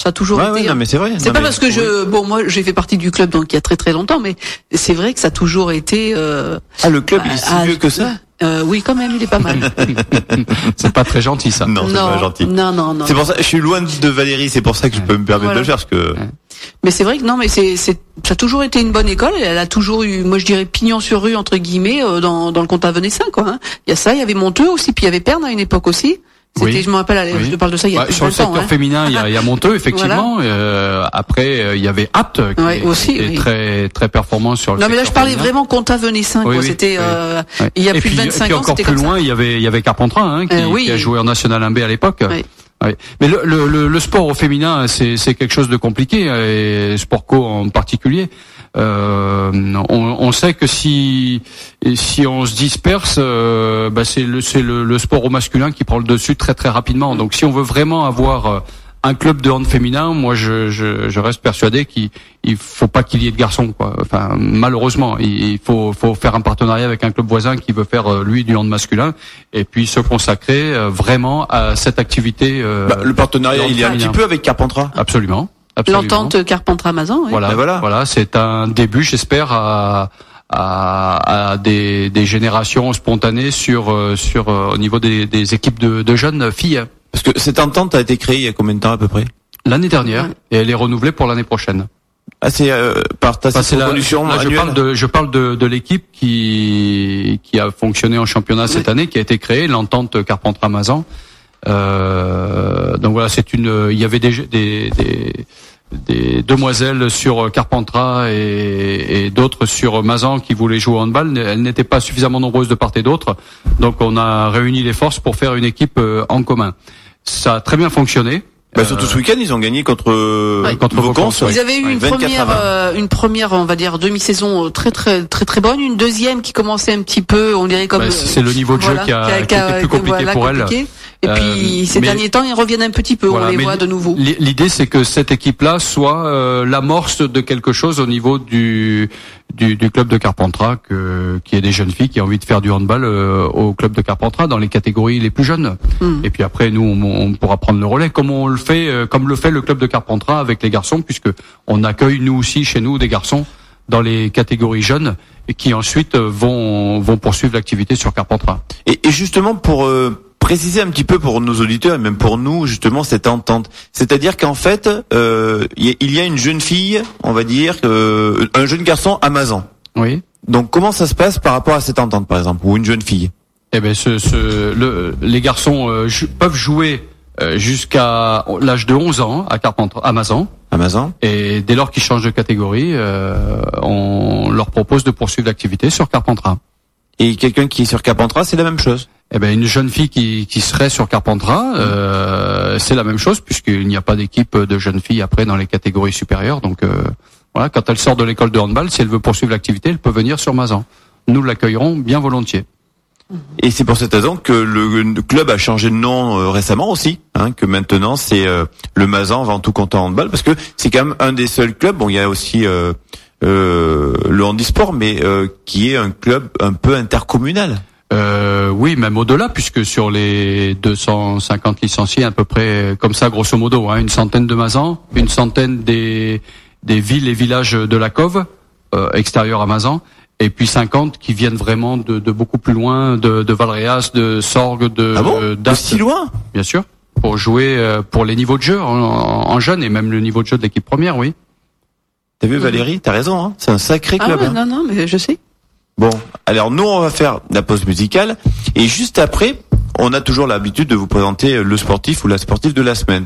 Ça a toujours Ouais, été. ouais, non, mais c'est vrai. C'est Non, pas mais- parce que je, bon, moi, j'ai fait partie du club donc il y a très très longtemps, mais c'est vrai que ça a toujours été. Euh, Ah, le club, il est si ah, vieux que ça? euh, Oui, quand même, il est pas mal. C'est pas très gentil ça. Non, c'est pas gentil. non, non, non. C'est pour ça, je suis loin de Valérie, c'est pour ça que je peux me permettre Voilà. de le faire, parce que, Mais c'est vrai que non, mais c'est, c'est, ça a toujours été une bonne école. Elle a toujours eu, moi je dirais pignon sur rue entre guillemets euh, dans dans le comtat venessin quoi. Hein. Il y a ça, il y avait Monteux aussi, puis il y avait Perne à une époque aussi. C'était, Oui. je me rappelle, Oui. je te parle de ça il y a Ouais, plus sur de le vingt ans. secteur Hein. féminin, il y a, il y a Monteux effectivement. Euh, après, euh, il y avait Apt qui Ouais, est- aussi, qui est oui. très très performant sur le Non mais là je secteur parlais féminin. vraiment comtat venessin Oui, quoi. oui, C'était oui. euh, Ouais. il y a et plus puis, de et vingt-cinq puis ans, encore c'était plus comme loin, il y avait il y avait Carpentras hein, qui, Euh, oui. qui a joué en National un B à l'époque. Oui. Ouais. Mais le, le, le, le sport au féminin, c'est, c'est quelque chose de compliqué, et sport co en particulier. Euh, on, on sait que si si on se disperse, euh, bah c'est le c'est le, le sport au masculin qui prend le dessus très très rapidement. Donc si on veut vraiment avoir euh, un club de hand féminin, moi je, je, je reste persuadé qu'il il faut pas qu'il y ait de garçons quoi. Enfin malheureusement, il faut faut faire un partenariat avec un club voisin qui veut faire euh, lui du hand masculin et puis se consacrer euh, vraiment à cette activité. Euh, bah, le partenariat, hand il est un petit féminin. peu avec Carpentras. Absolument. Absolument. l'entente Carpentras-Mazan. Ouais. Voilà, Ben voilà. voilà, c'est un début, j'espère, à, à, à des, des générations spontanées sur euh, sur euh, au niveau des, des équipes de, de jeunes filles. Parce que cette entente a été créée il y a combien de temps à peu près? L'année dernière, Ouais. et elle est renouvelée pour l'année prochaine. Ah, c'est euh, par ta Enfin, c'est la- solution là, je annuelle. parle de je parle de, de l'équipe qui qui a fonctionné en championnat cette année, qui a été créée, l'entente Carpentras-Mazan. Euh, donc voilà, c'est une. Il y avait des des, des des demoiselles sur Carpentras et, et d'autres sur Mazan qui voulaient jouer au handball. Elles n'étaient pas suffisamment nombreuses de part et d'autre, donc on a réuni les forces pour faire une équipe euh, en commun. Ça a très bien fonctionné. Bah, surtout ce week-end, ils ont gagné contre, Ouais. Contre Vaucans. Vaucans, Ils avaient eu Ouais, une vingt-quatre à première, vingt. euh, une première, on va dire demi-saison euh, très très très très bonne, une deuxième qui commençait un petit peu, on dirait comme. Bah, euh, c'est le niveau de jeu voilà, qui, a, qui, qui a- était plus compliqué voilà, pour elle. compliqué. Et Euh, puis ces mais- derniers temps, ils reviennent un petit peu, Voilà, on les mais voit de nouveau. l- L'idée, c'est que cette équipe-là soit euh, l'amorce de quelque chose au niveau du du, du club de Carpentras, que qui est des jeunes filles qui ont envie de faire du handball euh, au club de Carpentras dans les catégories les plus jeunes. Mm. Et puis après, nous, on, on pourra prendre le relais, comme on le fait, euh, comme le fait le club de Carpentras avec les garçons, puisque on accueille nous aussi chez nous des garçons dans les catégories jeunes et qui ensuite euh, vont vont poursuivre l'activité sur Carpentras. Et, et justement, pour euh, préciser un petit peu pour nos auditeurs et même pour nous, justement, cette entente. C'est-à-dire qu'en fait, euh, il y a- il y a une jeune fille, on va dire, euh, un jeune garçon à Mazan. Oui. Donc, comment ça se passe par rapport à cette entente, par exemple, ou une jeune fille? Eh ben, ce, ce, le, les garçons euh, jou- peuvent jouer euh, jusqu'à l'âge de onze ans à Carpentras, à Mazan. À Mazan. Et dès lors qu'ils changent de catégorie, euh, on leur propose de poursuivre l'activité sur Carpentras. Et quelqu'un qui est sur Carpentras, c'est la même chose. Eh ben, une jeune fille qui, qui serait sur Carpentras, euh, c'est la même chose puisqu'il n'y a pas d'équipe de jeunes filles après dans les catégories supérieures. Donc euh, voilà, quand elle sort de l'école de handball, si elle veut poursuivre l'activité, elle peut venir sur Mazan. Nous l'accueillerons bien volontiers. Et c'est pour cette raison que le, le club a changé de nom euh, récemment aussi, hein, que maintenant c'est euh, le Mazan Ventoux Comtat Handball, parce que c'est quand même un des seuls clubs. Bon, il y a aussi euh, euh, le handisport, mais euh, qui est un club un peu intercommunal. Euh, oui, même au-delà, puisque sur les deux cent cinquante licenciés, à peu près comme ça, grosso modo, hein, une centaine de Mazan, une centaine des, des villes et villages de la Cove, euh, extérieurs à Mazan, et puis cinquante qui viennent vraiment de, de beaucoup plus loin, de, de Valréas, de Sorgues, de Ah bon euh, De d'Ast, si loin? bien sûr, pour jouer euh, pour les niveaux de jeu en, en jeune et même le niveau de jeu de l'équipe première, oui. T'as vu Valérie? T'as raison, hein, c'est un sacré Ah club. ouais, hein. non non, mais je sais. Bon, alors nous on va faire la pause musicale et juste après, on a toujours l'habitude de vous présenter le sportif ou la sportive de la semaine.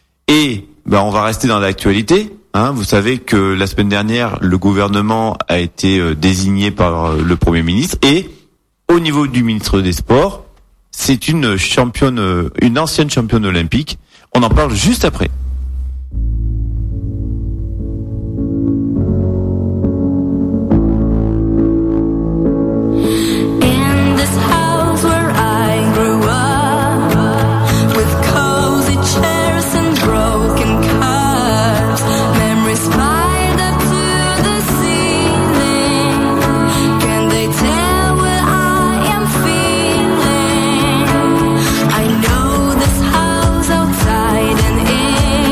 Et ben on va rester dans l'actualité. Hein, vous savez que la semaine dernière, le gouvernement a été euh, désigné par euh, le Premier ministre et au niveau du ministre des Sports, c'est une championne, euh, une ancienne championne olympique. On en parle juste après. In this house where I grew up, with cozy chairs and broken cups, memories piled up to the ceiling. Can they tell what I am feeling? I know this house outside and in.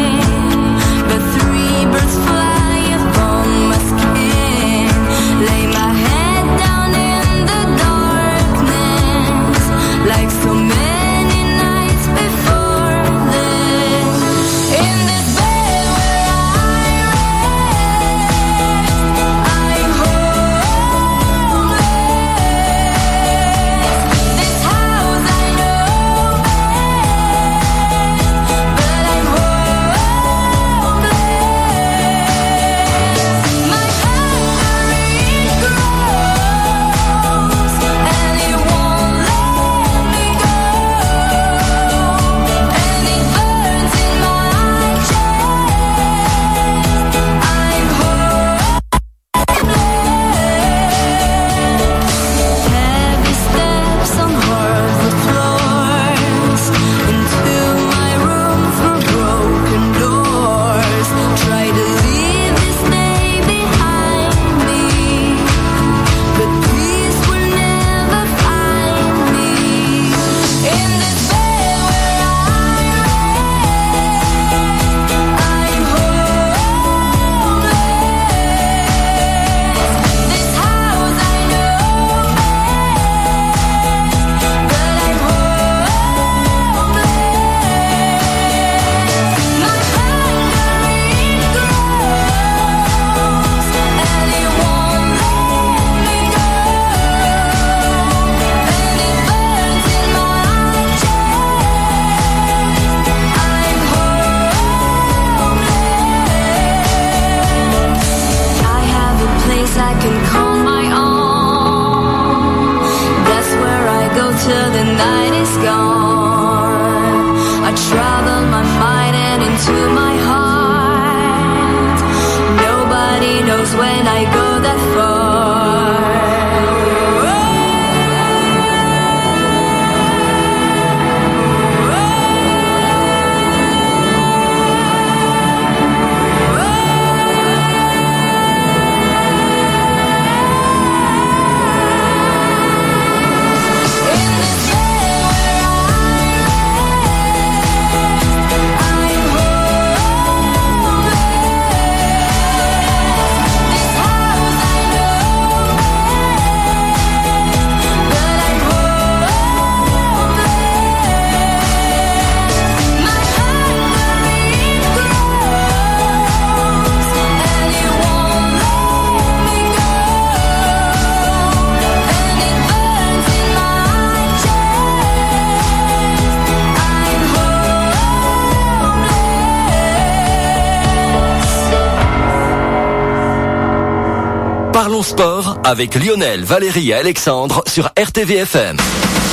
Parlons sport avec Lionel, Valérie et Alexandre sur R T V F M.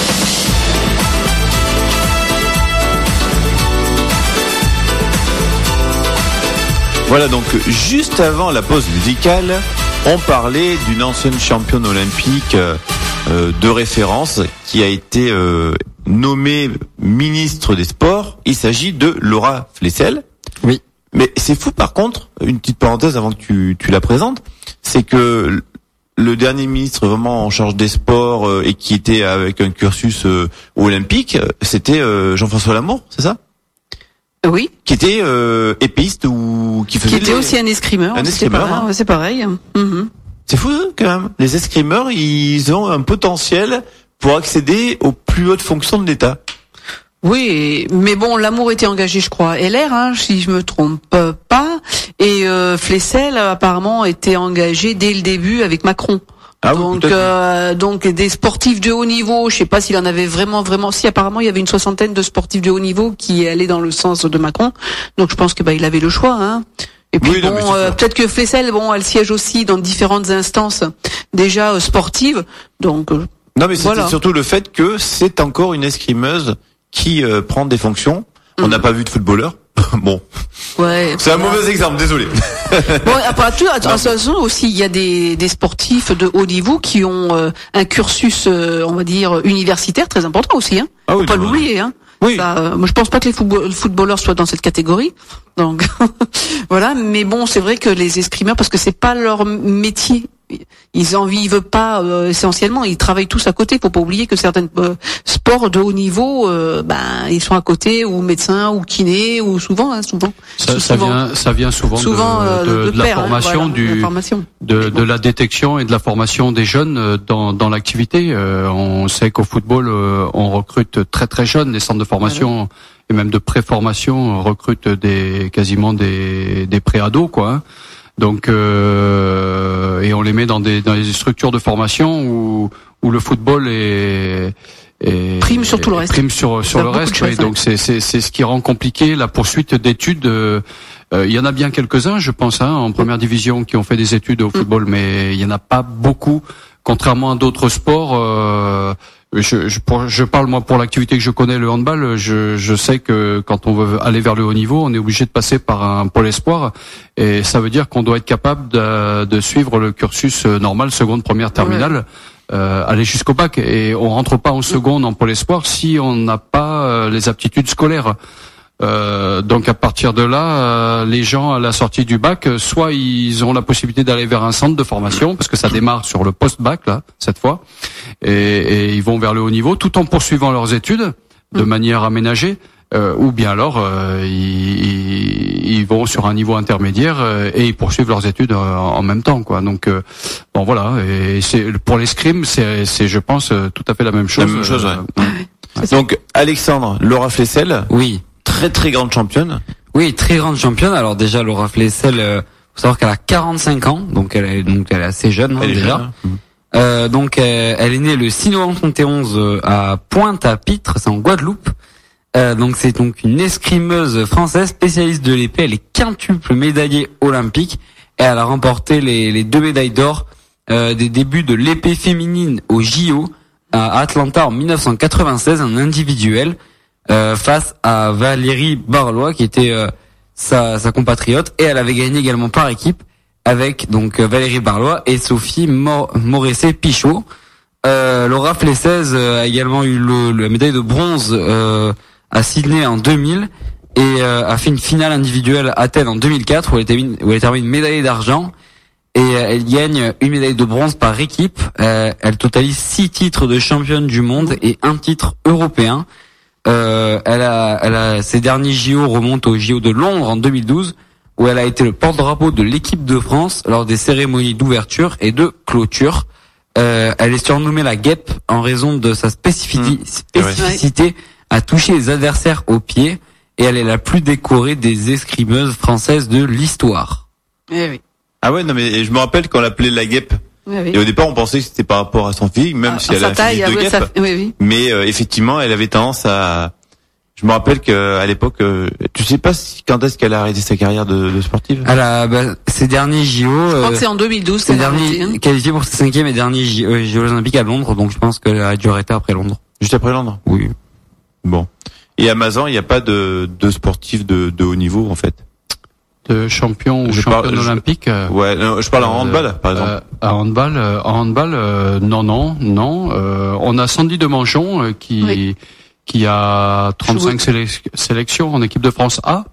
Voilà, donc juste avant la pause musicale, on parlait d'une ancienne championne olympique euh, de référence qui a été euh, nommée ministre des Sports. Il s'agit de Laura Flessel. Oui. Mais c'est fou par contre, une petite parenthèse avant que tu, tu la présentes, c'est que le dernier ministre vraiment en charge des sports euh, et qui était avec un cursus euh, olympique, c'était euh, Jean-François Lamour, c'est ça ? Oui. Qui était euh, épéiste ou qui faisait Qui était les... aussi un escrimeur. Un c'est escrimeur, pareil, hein. C'est pareil. Mm-hmm. C'est fou hein, quand même. Les escrimeurs, ils ont un potentiel pour accéder aux plus hautes fonctions de l'État. Oui, mais bon, Lamour était engagé, je crois, L R, hein, si je me trompe pas, et euh, Flessel apparemment était engagé dès le début avec Macron. Ah oui, donc, peut-être. euh, donc des sportifs de haut niveau, je sais pas s'il en avait vraiment, vraiment. Si apparemment il y avait une soixantaine de sportifs de haut niveau qui allaient dans le sens de Macron, donc je pense que bah il avait le choix. Hein. Et puis Oui, non, mais bon, c'est euh, sûr. peut-être que Flessel, bon, elle siège aussi dans différentes instances déjà euh, sportives, donc. Euh, Non, mais c'était Voilà. surtout le fait que c'est encore une escrimeuse qui euh, prend des fonctions. On n'a pas vu de footballeur. Bon, ouais. c'est un voilà. mauvais exemple, désolé. Bon, après tout, attention aussi, il y a des, des sportifs de haut niveau qui ont euh, un cursus, euh, on va dire, universitaire très important aussi. Hein. Ah oui, Faut pas bah, l'oublier. Hein. Oui. Ça, euh, moi, je pense pas que les football- footballeurs soient dans cette catégorie. Donc voilà. Mais bon, c'est vrai que les escrimeurs, parce que c'est pas leur métier. Ils en vivent pas euh, essentiellement. Ils travaillent tous à côté. Faut pas oublier que certains euh, sports de haut niveau, euh, ben ils sont à côté, ou médecins, ou kinés, ou souvent, hein, souvent. Ça, ça souvent. vient, ça vient souvent, Souvent, de, euh, de, de de la pair, hein, formation voilà, du, de la formation. de, de la détection et de la formation des jeunes euh, dans, dans l'activité. Euh, on sait qu'au football, euh, on recrute très très jeunes. Les centres de formation et même de pré-formation recrutent des quasiment des, des pré-ados, quoi. Hein. Donc euh, et on les met dans des dans des structures de formation où où le football est, est Prime sur tout le reste. Prime sur sur Dans le beaucoup reste. de choses, Oui. Donc c'est c'est c'est ce qui rend compliqué la poursuite d'études. Euh, euh, il y en a bien quelques-uns, je pense, hein, en première division qui ont fait des études au football, mais il y en a pas beaucoup, contrairement à d'autres sports. Euh, Je, je, pour, je parle moi pour l'activité que je connais, le handball. Je, je sais que quand on veut aller vers le haut niveau, on est obligé de passer par un pôle espoir, et ça veut dire qu'on doit être capable de, de suivre le cursus normal, seconde, première, terminale, euh, aller jusqu'au bac. Et on rentre pas en seconde en pôle espoir si on n'a pas euh, les aptitudes scolaires. Euh, donc à partir de là, euh, les gens à la sortie du bac, euh, soit ils ont la possibilité d'aller vers un centre de formation, parce que ça démarre sur le post-bac là cette fois, et, et ils vont vers le haut niveau tout en poursuivant leurs études de manière aménagée, euh, ou bien alors euh, ils, ils vont sur un niveau intermédiaire euh, et ils poursuivent leurs études euh, en même temps, quoi. Donc euh, bon voilà, et c'est pour l'escrime, c'est c'est je pense euh, tout à fait la même chose. La même chose, ouais. euh, Donc Alexandre, Laura Flessel, Oui. très très grande championne. Oui, très grande championne. Alors déjà, Laura Flessel, euh, faut savoir qu'elle a quarante-cinq ans, donc elle est, donc elle est assez jeune, hein, Elle est déjà. jeune, hein. Euh, donc euh, elle est née le six novembre soixante et onze euh, à Pointe-à-Pitre, c'est en Guadeloupe. Euh, donc c'est donc une escrimeuse française spécialiste de l'épée. Elle est quintuple médaillée olympique et elle a remporté les, les deux médailles d'or euh, des débuts de l'épée féminine au J O à Atlanta en mille neuf cent quatre-vingt-seize, en individuel, euh, face à Valérie Barlois qui était euh, sa, sa compatriote, et elle avait gagné également par équipe avec donc Valérie Barlois et Sophie Mor- Moressé-Pichot. Euh, Laura Flessel euh, a également eu le, le- la médaille de bronze euh, à Sydney en deux mille, et euh, a fait une finale individuelle à Athènes en deux mille quatre où elle, termine, où elle termine une médaille d'argent, et euh, elle gagne une médaille de bronze par équipe. Euh, elle totalise six titres de championne du monde et un titre européen. Euh, elle a, elle a, ses derniers J O remontent aux J O de Londres en deux mille douze, où elle a été le porte-drapeau de l'équipe de France lors des cérémonies d'ouverture et de clôture. Euh, elle est surnommée la guêpe en raison de sa spécificité, Mmh. spécificité à toucher les adversaires au pied, et elle est la plus décorée des escrimeuses françaises de l'histoire. Eh oui. Ah ouais, non mais je me rappelle qu'on l'appelait la guêpe. Oui, oui. Et au départ, on pensait que c'était par rapport à son physique, même Ah, si elle sa a un taille, physique de ouais, guêpe. ça- oui, oui. Mais euh, effectivement, elle avait tendance à... Je me rappelle qu'à l'époque, euh, tu sais pas si, quand est-ce qu'elle a arrêté sa carrière de, de sportive? À la, bah, ces derniers J O. Je crois euh, que c'est en deux mille douze. Ses qu'elle a arrêté, derniers hein. qualifiés pour ses cinquièmes et derniers J- euh, Jeux Olympiques à Londres, donc je pense qu'elle a dû arrêter après Londres. Juste après Londres. Oui. Bon. Et à Mazan, il n'y a pas de, de sportifs de, de haut niveau en fait. De champion ou Je championne parle- je- olympique. euh, Ouais, non, je parle en euh, handball, par exemple. euh, en handball, euh, en handball, euh, non, non, non. Euh, on a Sandy Demangeon euh, qui Oui. qui a trente-cinq Joué. sélec- sélections en équipe de France A.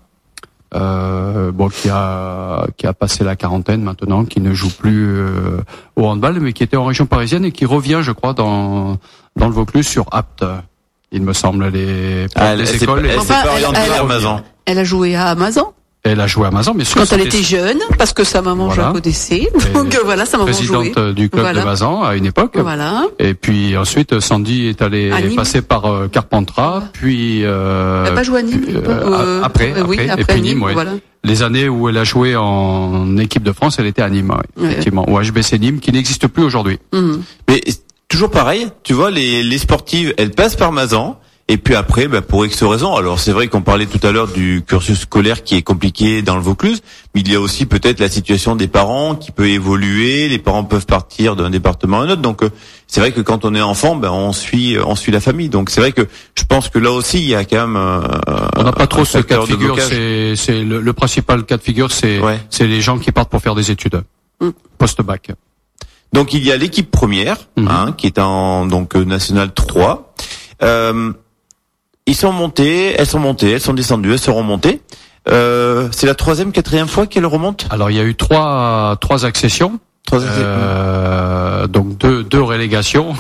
Euh, bon, qui a qui a passé la quarantaine maintenant, qui ne joue plus euh, au handball, mais qui était en région parisienne et qui revient, je crois, dans dans le Vaucluse sur Apt. Il me semble les Ah, elle les elle s'est écoles. pas- et- elle s'est Enfin, pas elle- orientée elle- vers Mazan. Elle a joué à Amazon Elle a joué à Mazan, mais sûr, quand elle c'était était jeune, parce que sa maman Voilà. jouait à côté C. Donc euh, voilà, sa maman jouait. présidente du club Voilà. de Mazan à une époque. Voilà. Et puis ensuite, Sandy est allée À Nîmes. passer par euh, Carpentras, puis euh, Elle n'a pas joué à Nîmes euh, euh, après, euh, oui, après, après et puis à Nîmes, Nîmes, ouais. voilà. Les années où elle a joué en équipe de France, elle était à Nîmes, ouais, Ouais. effectivement, au H B C Nîmes, qui n'existe plus aujourd'hui. Mhm. Mais toujours pareil, tu vois, les, les sportives, elles passent par Mazan. Et puis après, bah, pour X raisons. Alors c'est vrai qu'on parlait tout à l'heure du cursus scolaire qui est compliqué dans le Vaucluse, mais il y a aussi peut-être la situation des parents qui peut évoluer. Les parents peuvent partir d'un département à un autre. Donc euh, c'est vrai que quand on est enfant, ben on suit, on suit la famille. Donc c'est vrai que je pense que là aussi il y a quand même. Euh, On n'a pas trop un ce cas facteur de figure. blocage. C'est, c'est le, le principal cas de figure, c'est, Ouais. c'est les gens qui partent pour faire des études Mm. post-bac. Donc il y a l'équipe première, Mhm. hein, qui est en donc euh, national trois. Euh, ils sont montés, elles sont montées, elles sont descendues, elles seront montées. Euh, c'est la troisième, quatrième fois qu'elles remontent. Alors il y a eu trois trois accessions. Trois Euh, donc deux deux relégations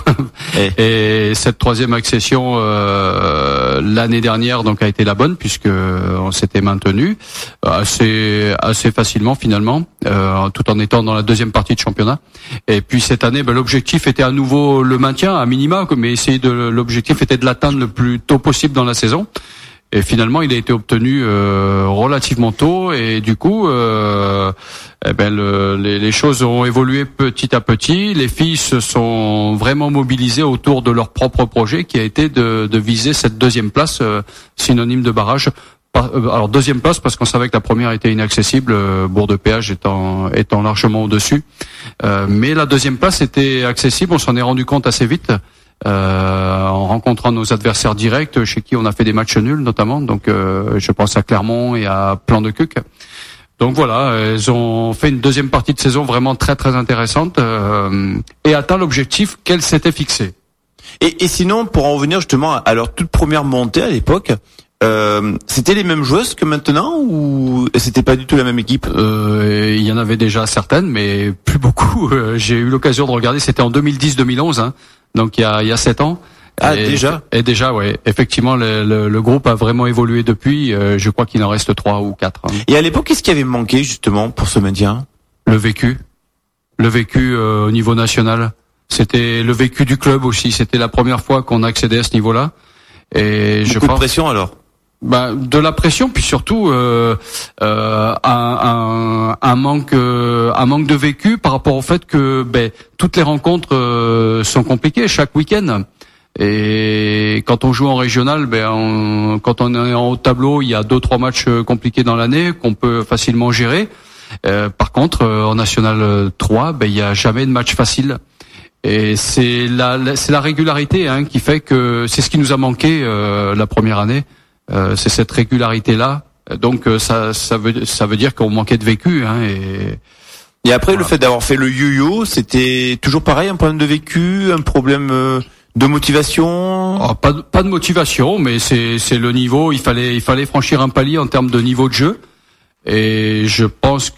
et cette troisième accession euh, l'année dernière donc a été la bonne puisque on s'était maintenu assez assez facilement finalement euh, tout en étant dans la deuxième partie de championnat. Et puis cette année ben, l'objectif était à nouveau le maintien à minima, mais essayer de l'objectif était de l'atteindre le plus tôt possible dans la saison. Et finalement, il a été obtenu euh, relativement tôt, et du coup, euh, eh ben le, les, les choses ont évolué petit à petit. Les filles se sont vraiment mobilisées autour de leur propre projet, qui a été de, de viser cette deuxième place, euh, synonyme de barrage. Par, euh, alors deuxième place parce qu'on savait que la première était inaccessible, euh, Bourg-de-Péage étant, étant largement au-dessus. Euh, mais la deuxième place était accessible. On s'en est rendu compte assez vite. Euh, en rencontrant nos adversaires directs chez qui on a fait des matchs nuls notamment, donc euh, je pense à Clermont et à Plan de Cuc. Donc voilà, elles ont fait une deuxième partie de saison vraiment très très intéressante euh, et atteint l'objectif qu'elles s'étaient fixé. Et, et sinon, pour en revenir justement à leur toute première montée à l'époque, euh, c'était les mêmes joueuses que maintenant ou c'était pas du tout la même équipe? Euh, il y en avait déjà certaines, mais plus beaucoup. Euh, J'ai eu l'occasion de regarder, c'était en deux mille dix deux mille onze, hein, donc il y a, il y a sept ans. Ah, et, déjà Et déjà, ouais. Effectivement, le, le, le groupe a vraiment évolué depuis. Euh, je crois qu'il en reste trois ou quatre. Hein. Et à l'époque, qu'est-ce qui avait manqué justement pour ce maintien? Le vécu, le vécu euh, au niveau national. C'était le vécu du club aussi. C'était la première fois qu'on accédait à ce niveau-là. Et Beaucoup je de pense, pression alors. bah, de la pression, puis surtout euh, euh, un, un, un manque, euh, un manque de vécu par rapport au fait que ben, toutes les rencontres euh, sont compliquées chaque week-end. Et quand on joue en régional, ben, on, quand on est en haut de tableau, il y a deux trois matchs compliqués dans l'année qu'on peut facilement gérer. Euh, par contre, euh, en National trois, ben, il y a jamais de match facile. Et c'est la, la c'est la régularité hein, qui fait que c'est ce qui nous a manqué euh, la première année. Euh, c'est cette régularité là. Donc euh, ça ça veut ça veut dire qu'on manquait de vécu hein, et Et après, Voilà. le fait d'avoir fait le yo-yo, c'était toujours pareil, un problème de vécu, un problème euh, de motivation. oh, pas de, pas de motivation, mais c'est c'est le niveau. Il fallait il fallait franchir un palier en termes de niveau de jeu. Et je pense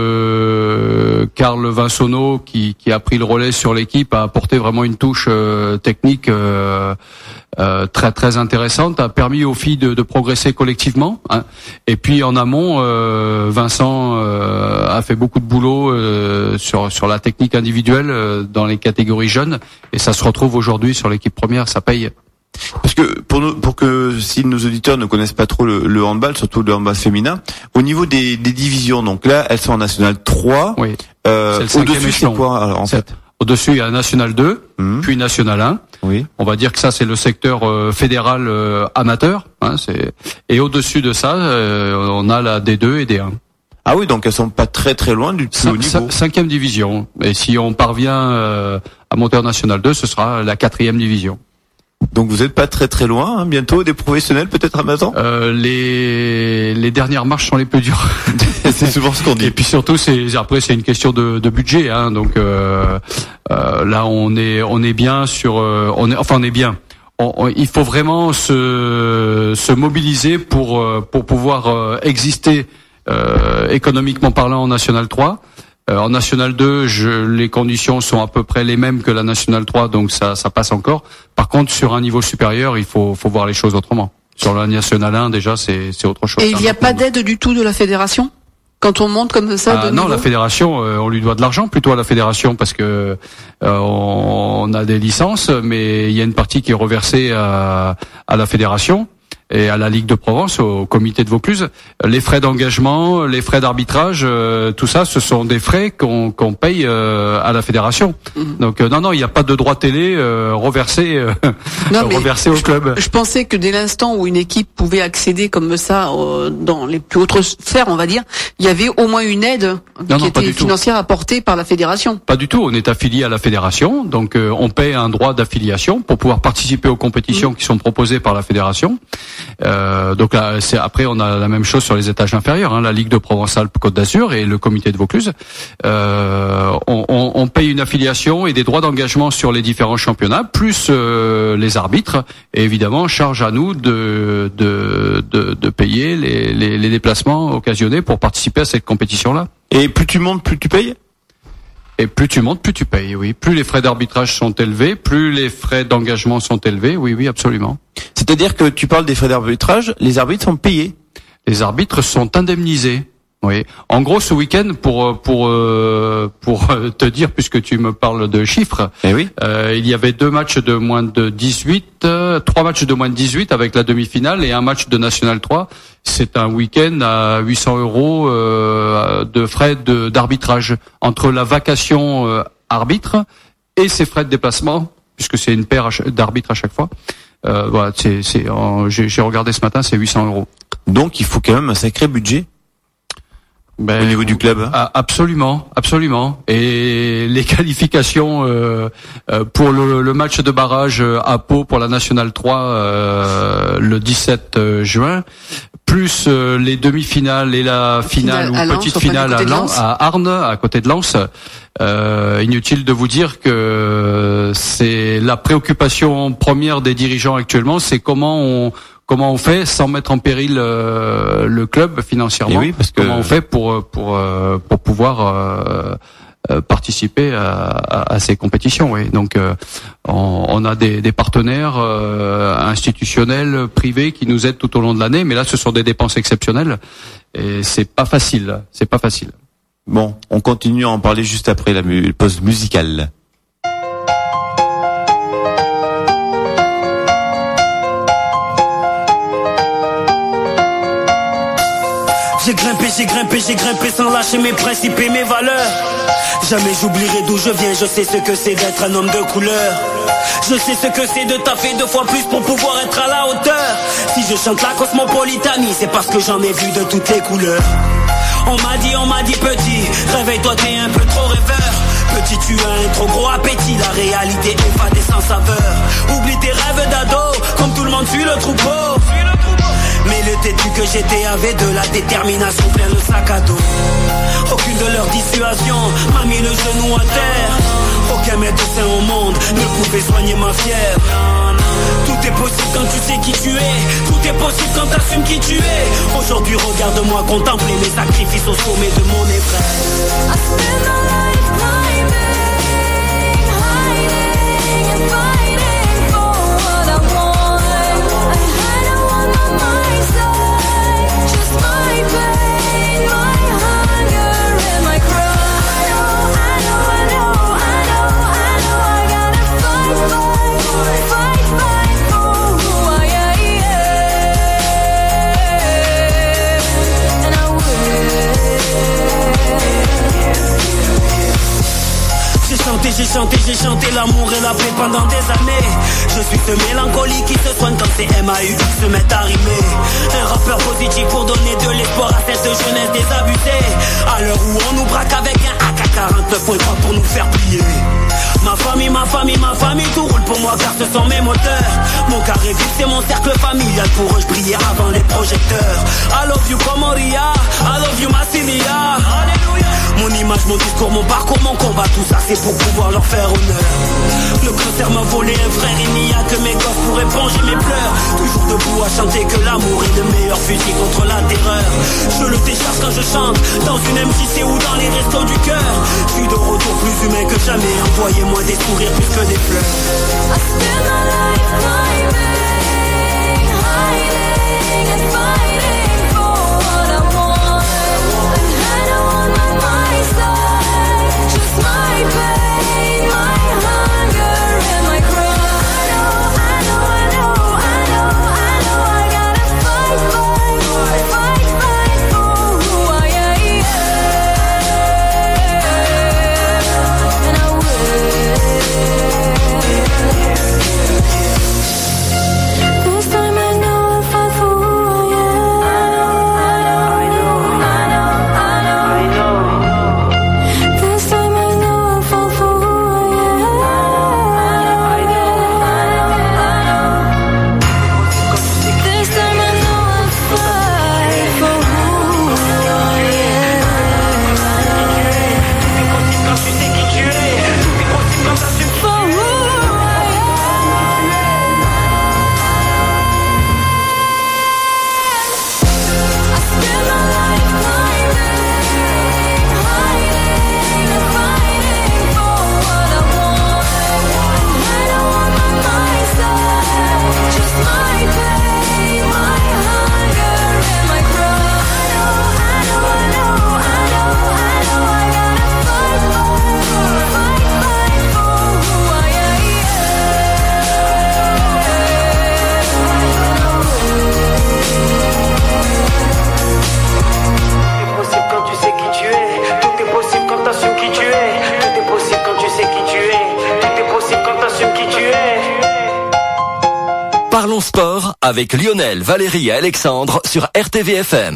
que Karl Vinsonneau, qui, qui a pris le relais sur l'équipe, a apporté vraiment une touche euh, technique euh, euh, très très intéressante, a permis aux filles de, de progresser collectivement. Hein. Et puis en amont, euh, Vincent euh, a fait beaucoup de boulot euh, sur sur la technique individuelle euh, dans les catégories jeunes, et ça se retrouve aujourd'hui sur l'équipe première. Ça paye. Parce que pour nous, pour que si nos auditeurs ne connaissent pas trop le, le handball, surtout le handball féminin, au niveau des, des divisions, donc là, elles sont en national trois. Oui. Euh, C'est le cinquième au-dessus, c'est échelon. quoi alors, en C'est- fait? Au-dessus, il y a National deux, mmh. puis National un. Oui. On va dire que ça, c'est le secteur euh, fédéral euh, amateur. Hein, c'est... Et au-dessus de ça, euh, on a la D deux et D un. Ah oui, donc elles sont pas très très loin du plus haut niveau. Cinquième division. Et si on parvient euh, à monter en National deux, ce sera la quatrième division. Donc vous êtes pas très très loin, hein, bientôt des professionnels peut-être à Mazan. Euh, les les dernières marches sont les plus dures. C'est souvent ce qu'on dit. Et puis surtout, c'est après c'est une question de, de budget. Hein, donc euh, euh, là, on est on est bien sur, euh, on est enfin on est bien. On, on, il faut vraiment se se mobiliser pour pour pouvoir euh, exister euh, économiquement parlant en National trois. Euh, en National deux, je, les conditions sont à peu près les mêmes que la National trois, donc ça, ça passe encore. Par contre, sur un niveau supérieur, il faut, faut voir les choses autrement. Sur la National un, déjà, c'est, c'est autre chose. Et il n'y a pas d'aide du tout de la fédération quand on monte comme ça ah, de Non, niveau? La fédération, euh, on lui doit de l'argent plutôt à la fédération parce que euh, on, on a des licences, mais il y a une partie qui est reversée à, à la fédération et à la Ligue de Provence, au comité de Vaucluse. Les frais d'engagement, les frais d'arbitrage, euh, tout ça, ce sont des frais qu'on, qu'on paye euh, à la fédération. Mmh. Donc euh, non, non, il n'y a pas de droit télé euh, reversé, euh, non, reversé au je, club. Je pensais que dès l'instant où une équipe pouvait accéder comme ça euh, dans les plus hautes sphères, on va dire, il y avait au moins une aide non, qui non, était financière tout. apportée par la fédération. Pas du tout, on est affilié à la fédération, donc euh, on paie un droit d'affiliation pour pouvoir participer aux compétitions mmh. qui sont proposées par la fédération. Euh, donc là, c'est après on a la même chose sur les étages inférieurs, hein, la Ligue de Provence-Alpes-Côte d'Azur et le comité de Vaucluse. Euh, on, on, on paye une affiliation et des droits d'engagement sur les différents championnats, plus euh, les arbitres. Et évidemment, charge à nous de de de, de payer les, les, les déplacements occasionnés pour participer à cette compétition-là. Et plus tu montes, plus tu payes ? Et plus tu montes, plus tu payes, oui. Plus les frais d'arbitrage sont élevés, plus les frais d'engagement sont élevés, oui, oui, absolument. C'est-à-dire que tu parles des frais d'arbitrage, les arbitres sont payés. Les arbitres sont indemnisés. Oui. En gros, ce week-end, pour pour pour te dire, puisque tu me parles de chiffres, eh oui. euh, il y avait deux matchs de moins de dix-huit, euh, trois matchs de moins de dix-huit avec la demi-finale et un match de National trois. C'est un week-end à huit cents euros euh, de frais de, d'arbitrage entre la vacation euh, arbitre et ses frais de déplacement, puisque c'est une paire d'arbitres à chaque fois. Euh, voilà, c'est c'est en, j'ai, j'ai regardé ce matin, c'est huit cents euros. Donc il faut quand même un sacré budget. Ben, au niveau du club, hein. Absolument, absolument. Et les qualifications euh, euh, pour le, le match de barrage à Pau pour la National trois euh, le dix-sept juin, plus euh, les demi-finales et la finale, finale ou petite Lens, finale à, Lens, à Arnes, à côté de Lens. Euh, inutile de vous dire que c'est la préoccupation première des dirigeants actuellement, c'est comment on Comment on fait sans mettre en péril euh, le club financièrement? Oui, parce que... Comment on fait pour pour pour pouvoir euh, participer à, à, à ces compétitions? Oui. Donc euh, on, on a des, des partenaires euh, institutionnels, privés qui nous aident tout au long de l'année, mais là ce sont des dépenses exceptionnelles et c'est pas facile. C'est pas facile. Bon, on continue à en parler juste après la mu- pause musicale. J'ai grimpé, j'ai grimpé, j'ai grimpé sans lâcher mes principes et mes valeurs. Jamais j'oublierai d'où je viens, je sais ce que c'est d'être un homme de couleur. Je sais ce que c'est de taffer deux fois plus pour pouvoir être à la hauteur. Si je chante la cosmopolitanie, c'est parce que j'en ai vu de toutes les couleurs. On m'a dit, on m'a dit petit, réveille-toi t'es un peu trop rêveur. Petit tu as un trop gros appétit, la réalité évadée sans saveur. Oublie tes rêves d'ado, comme tout le monde suit le troupeau. Mais le têtu que j'étais avait de la détermination plein le sac à dos. Aucune de leurs dissuasions m'a mis le genou à terre. Aucun médecin au monde ne pouvait soigner ma fièvre. Tout est possible quand tu sais qui tu es. Tout est possible quand t'assumes qui tu es. Aujourd'hui regarde-moi contempler mes sacrifices au sommet de mon épreuve. chanté l'amour et la paix pendant des années. Je suis ce mélancolique qui se soigne quand ces M A U se mettent à rimer. Un rappeur positif pour donner de l'espoir à cette jeunesse désabusée. À l'heure où on nous braque avec un A K quarante-neuf point trois pour nous faire plier. Ma famille, ma famille, ma famille, tout roule pour moi car ce sont mes moteurs. Mon carré vide c'est mon cercle familial, pour eux je brillais avant les projecteurs. I love you Comoria, I love you Massilia. Mon image, mon discours, mon parcours, mon combat, tout ça c'est pour pouvoir leur faire honneur. Le cancer m'a volé un frère, il n'y a que mes gosses pour éponger mes pleurs. Toujours debout à chanter que l'amour est le meilleur fusil contre la terreur. Je le décharge quand je chante, dans une M J C ou dans les restos du cœur. Je suis de retour plus humain que jamais, envoyez-moi des sourires plus que des fleurs. I spend my life climbing, hiding and fighting for what I want. And I don't want my mind side, just my pain, my hunger and my cry. I know, I know, I know, I know, I gotta fight, fight, fight, fight for who I am. And I will. This time I know I'll fight for who I am. I know, I know, I know, I know. This time I know I'll fight for who I am. I know, I know, I know. This time I know I'll fight for who I am. For who I spend my life climbing, hiding and fighting for what I want. I don't want my mind side, just my pain, my hunger and my cry. I know, I know, I know, I know, I gotta fight, fight, fight for who I Tout est possible quand tu sais qui tu es. Tout est possible quand t'assumes qui tu es. Tout est possible quand tu sais qui tu es. Tout est possible quand t'assumes qui tu es. Parlons sport avec Lionel, Valérie et Alexandre sur R T V F M.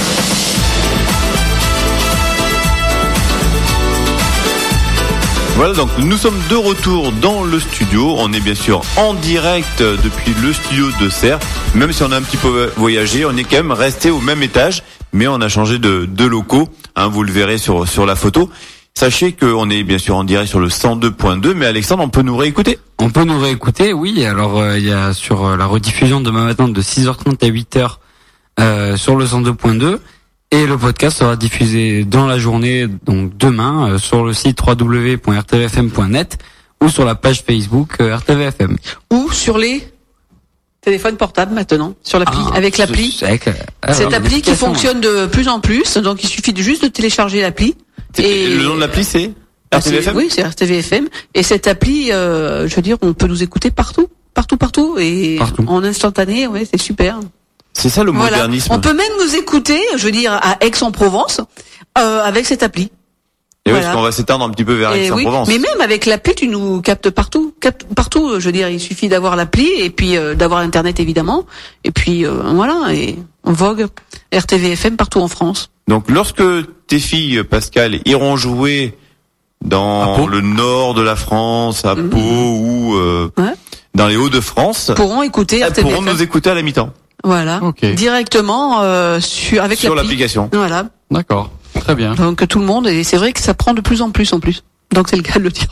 Voilà, donc nous sommes de retour dans le studio. On est bien sûr en direct depuis le studio de Serres. Même si on a un petit peu voyagé, on est quand même resté au même étage, mais on a changé de, de locaux. Hein, vous le verrez sur sur la photo. Sachez qu'on est bien sûr en direct sur le cent deux point deux, mais Alexandre, on peut nous réécouter. On peut nous réécouter, oui. Alors, euh, il y a sur euh, la rediffusion demain matin de six heures trente à huit heures euh, sur le cent deux point deux. Et le podcast sera diffusé dans la journée, donc demain, euh, sur le site w w w point r t v f m point net ou sur la page Facebook euh, R T V F M. Ou sur les téléphones portables maintenant, sur l'appli, Ah, avec l'appli. c'est- avec, euh, Cette alors, appli qui l'application, fonctionne de plus en plus, donc il suffit de juste de télécharger l'appli. Et le nom de l'appli, c'est Ah, R T V F M. c'est- Oui, c'est R T V F M. Et cette appli, euh, je veux dire, on peut nous écouter partout, partout, partout, et Partout. en instantané, ouais, c'est super. C'est ça le Voilà. modernisme. On peut même nous écouter, je veux dire, à Aix-en-Provence, euh, avec cette appli. Et oui, Voilà. parce qu'on va s'étendre un petit peu vers Et oui, Aix-en-Provence. mais même avec l'appli, tu nous captes partout, captes partout. Je veux dire, il suffit d'avoir l'appli et puis euh, d'avoir Internet évidemment. Et puis euh, voilà, et on vogue R T V F M partout en France. Donc, lorsque tes filles, Pascal, iront jouer À dans Pau le nord de la France, à Mhm. Pau ou euh, Ouais. dans les Hauts-de-France, Pourront écouter elles R T V F M. pourront nous écouter à la mi-temps Voilà, Ok. directement euh, sur avec sur l'appli. l'application. Voilà, D'accord. Très bien. donc tout le monde, et c'est vrai que ça prend de plus en plus en plus. Donc c'est le cas de le dire.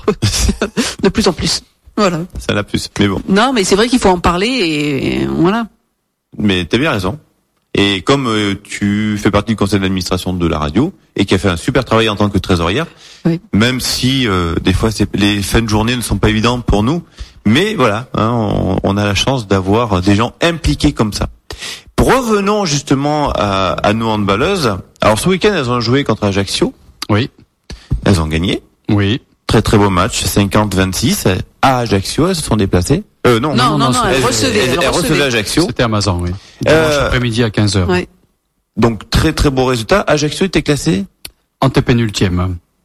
De plus en plus. Voilà. Ça l'a plus. Mais bon, Non, mais c'est vrai qu'il faut en parler et voilà. mais t'as bien raison. Et comme euh, tu fais partie du conseil d'administration de la radio et qui a fait un super travail en tant que trésorière, Oui. même si euh, des fois c'est, les fins de journée ne sont pas évidentes pour nous, mais voilà, hein, on, on a la chance d'avoir des gens impliqués comme ça. Revenons justement à, à nos handballeuses. Alors ce week-end, elles ont joué contre Ajaccio. Oui. Elles ont gagné. Oui. Très très beau match, cinquante vingt-six. À Ajaccio, elles se sont déplacées. Euh, non, Non, non, non, elles recevaient, elles, elles elles recevaient. recevaient Ajaccio. C'était Amazon, oui. Dimanche Euh, après-midi à quinze heures. Ouais. Donc très très beau résultat. Ajaccio était classé Antépénultième.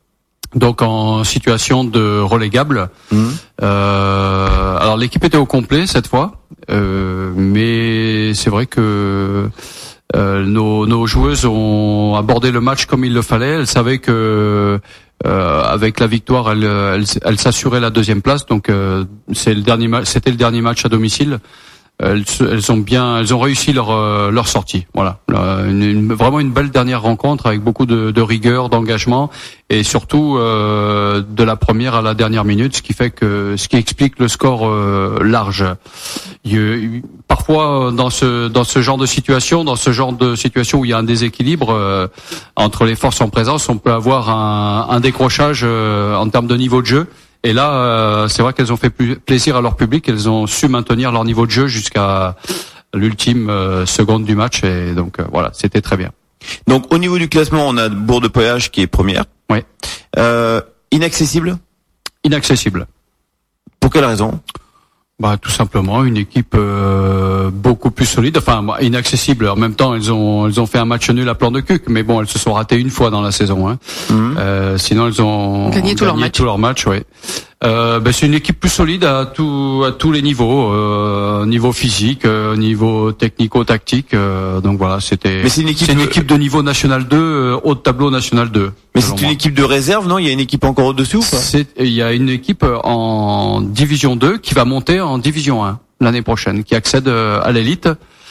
donc en situation de relégable. Mmh. Euh, alors l'équipe était au complet cette fois, euh, mais c'est vrai que euh, nos, nos joueuses ont abordé le match comme il le fallait. Elles savaient que euh, avec la victoire, elles, elles, elles s'assuraient la deuxième place. Donc euh, c'est le dernier, ma- c'était le dernier match à domicile. Elles, elles ont bien, elles ont réussi leur euh, leur sortie. Voilà, une, une, vraiment une belle dernière rencontre avec beaucoup de, de rigueur, d'engagement et surtout euh, de la première à la dernière minute, ce qui fait que ce qui explique le score euh, large. Il, parfois dans ce dans ce genre de situation, dans ce genre de situation où il y a un déséquilibre euh, entre les forces en présence, on peut avoir un, un décrochage euh, en termes de niveau de jeu. Et là, euh, c'est vrai qu'elles ont fait plus plaisir à leur public. Elles ont su maintenir leur niveau de jeu jusqu'à l'ultime euh, seconde du match. Et donc euh, voilà, c'était très bien. Donc au niveau du classement, on a Bourg-de-Péage qui est première. Oui. Euh, inaccessible. Inaccessible. Pour quelle raison? Bah tout simplement une équipe euh, beaucoup plus solide, enfin inaccessible. En même temps, elles ont elles ont fait un match nul à Plan de Cuc, mais bon, elles se sont ratées une fois dans la saison. Hein. Mmh. Euh, sinon, elles ont gagné tous leurs matchs. Tous leurs matchs, ouais. Euh, ben, c'est une équipe plus solide à tout à tous les niveaux, euh, niveau physique, euh, niveau technico-tactique. Euh, donc voilà, c'était. Mais c'est une équipe. C'est une équipe de niveau national deux, euh, haut de tableau national deux. Mais c'est une moi. équipe de réserve, non? Il y a une équipe encore au-dessus ou pas? C'est, il y a une équipe en division deux qui va monter en division un l'année prochaine, qui accède à l'élite.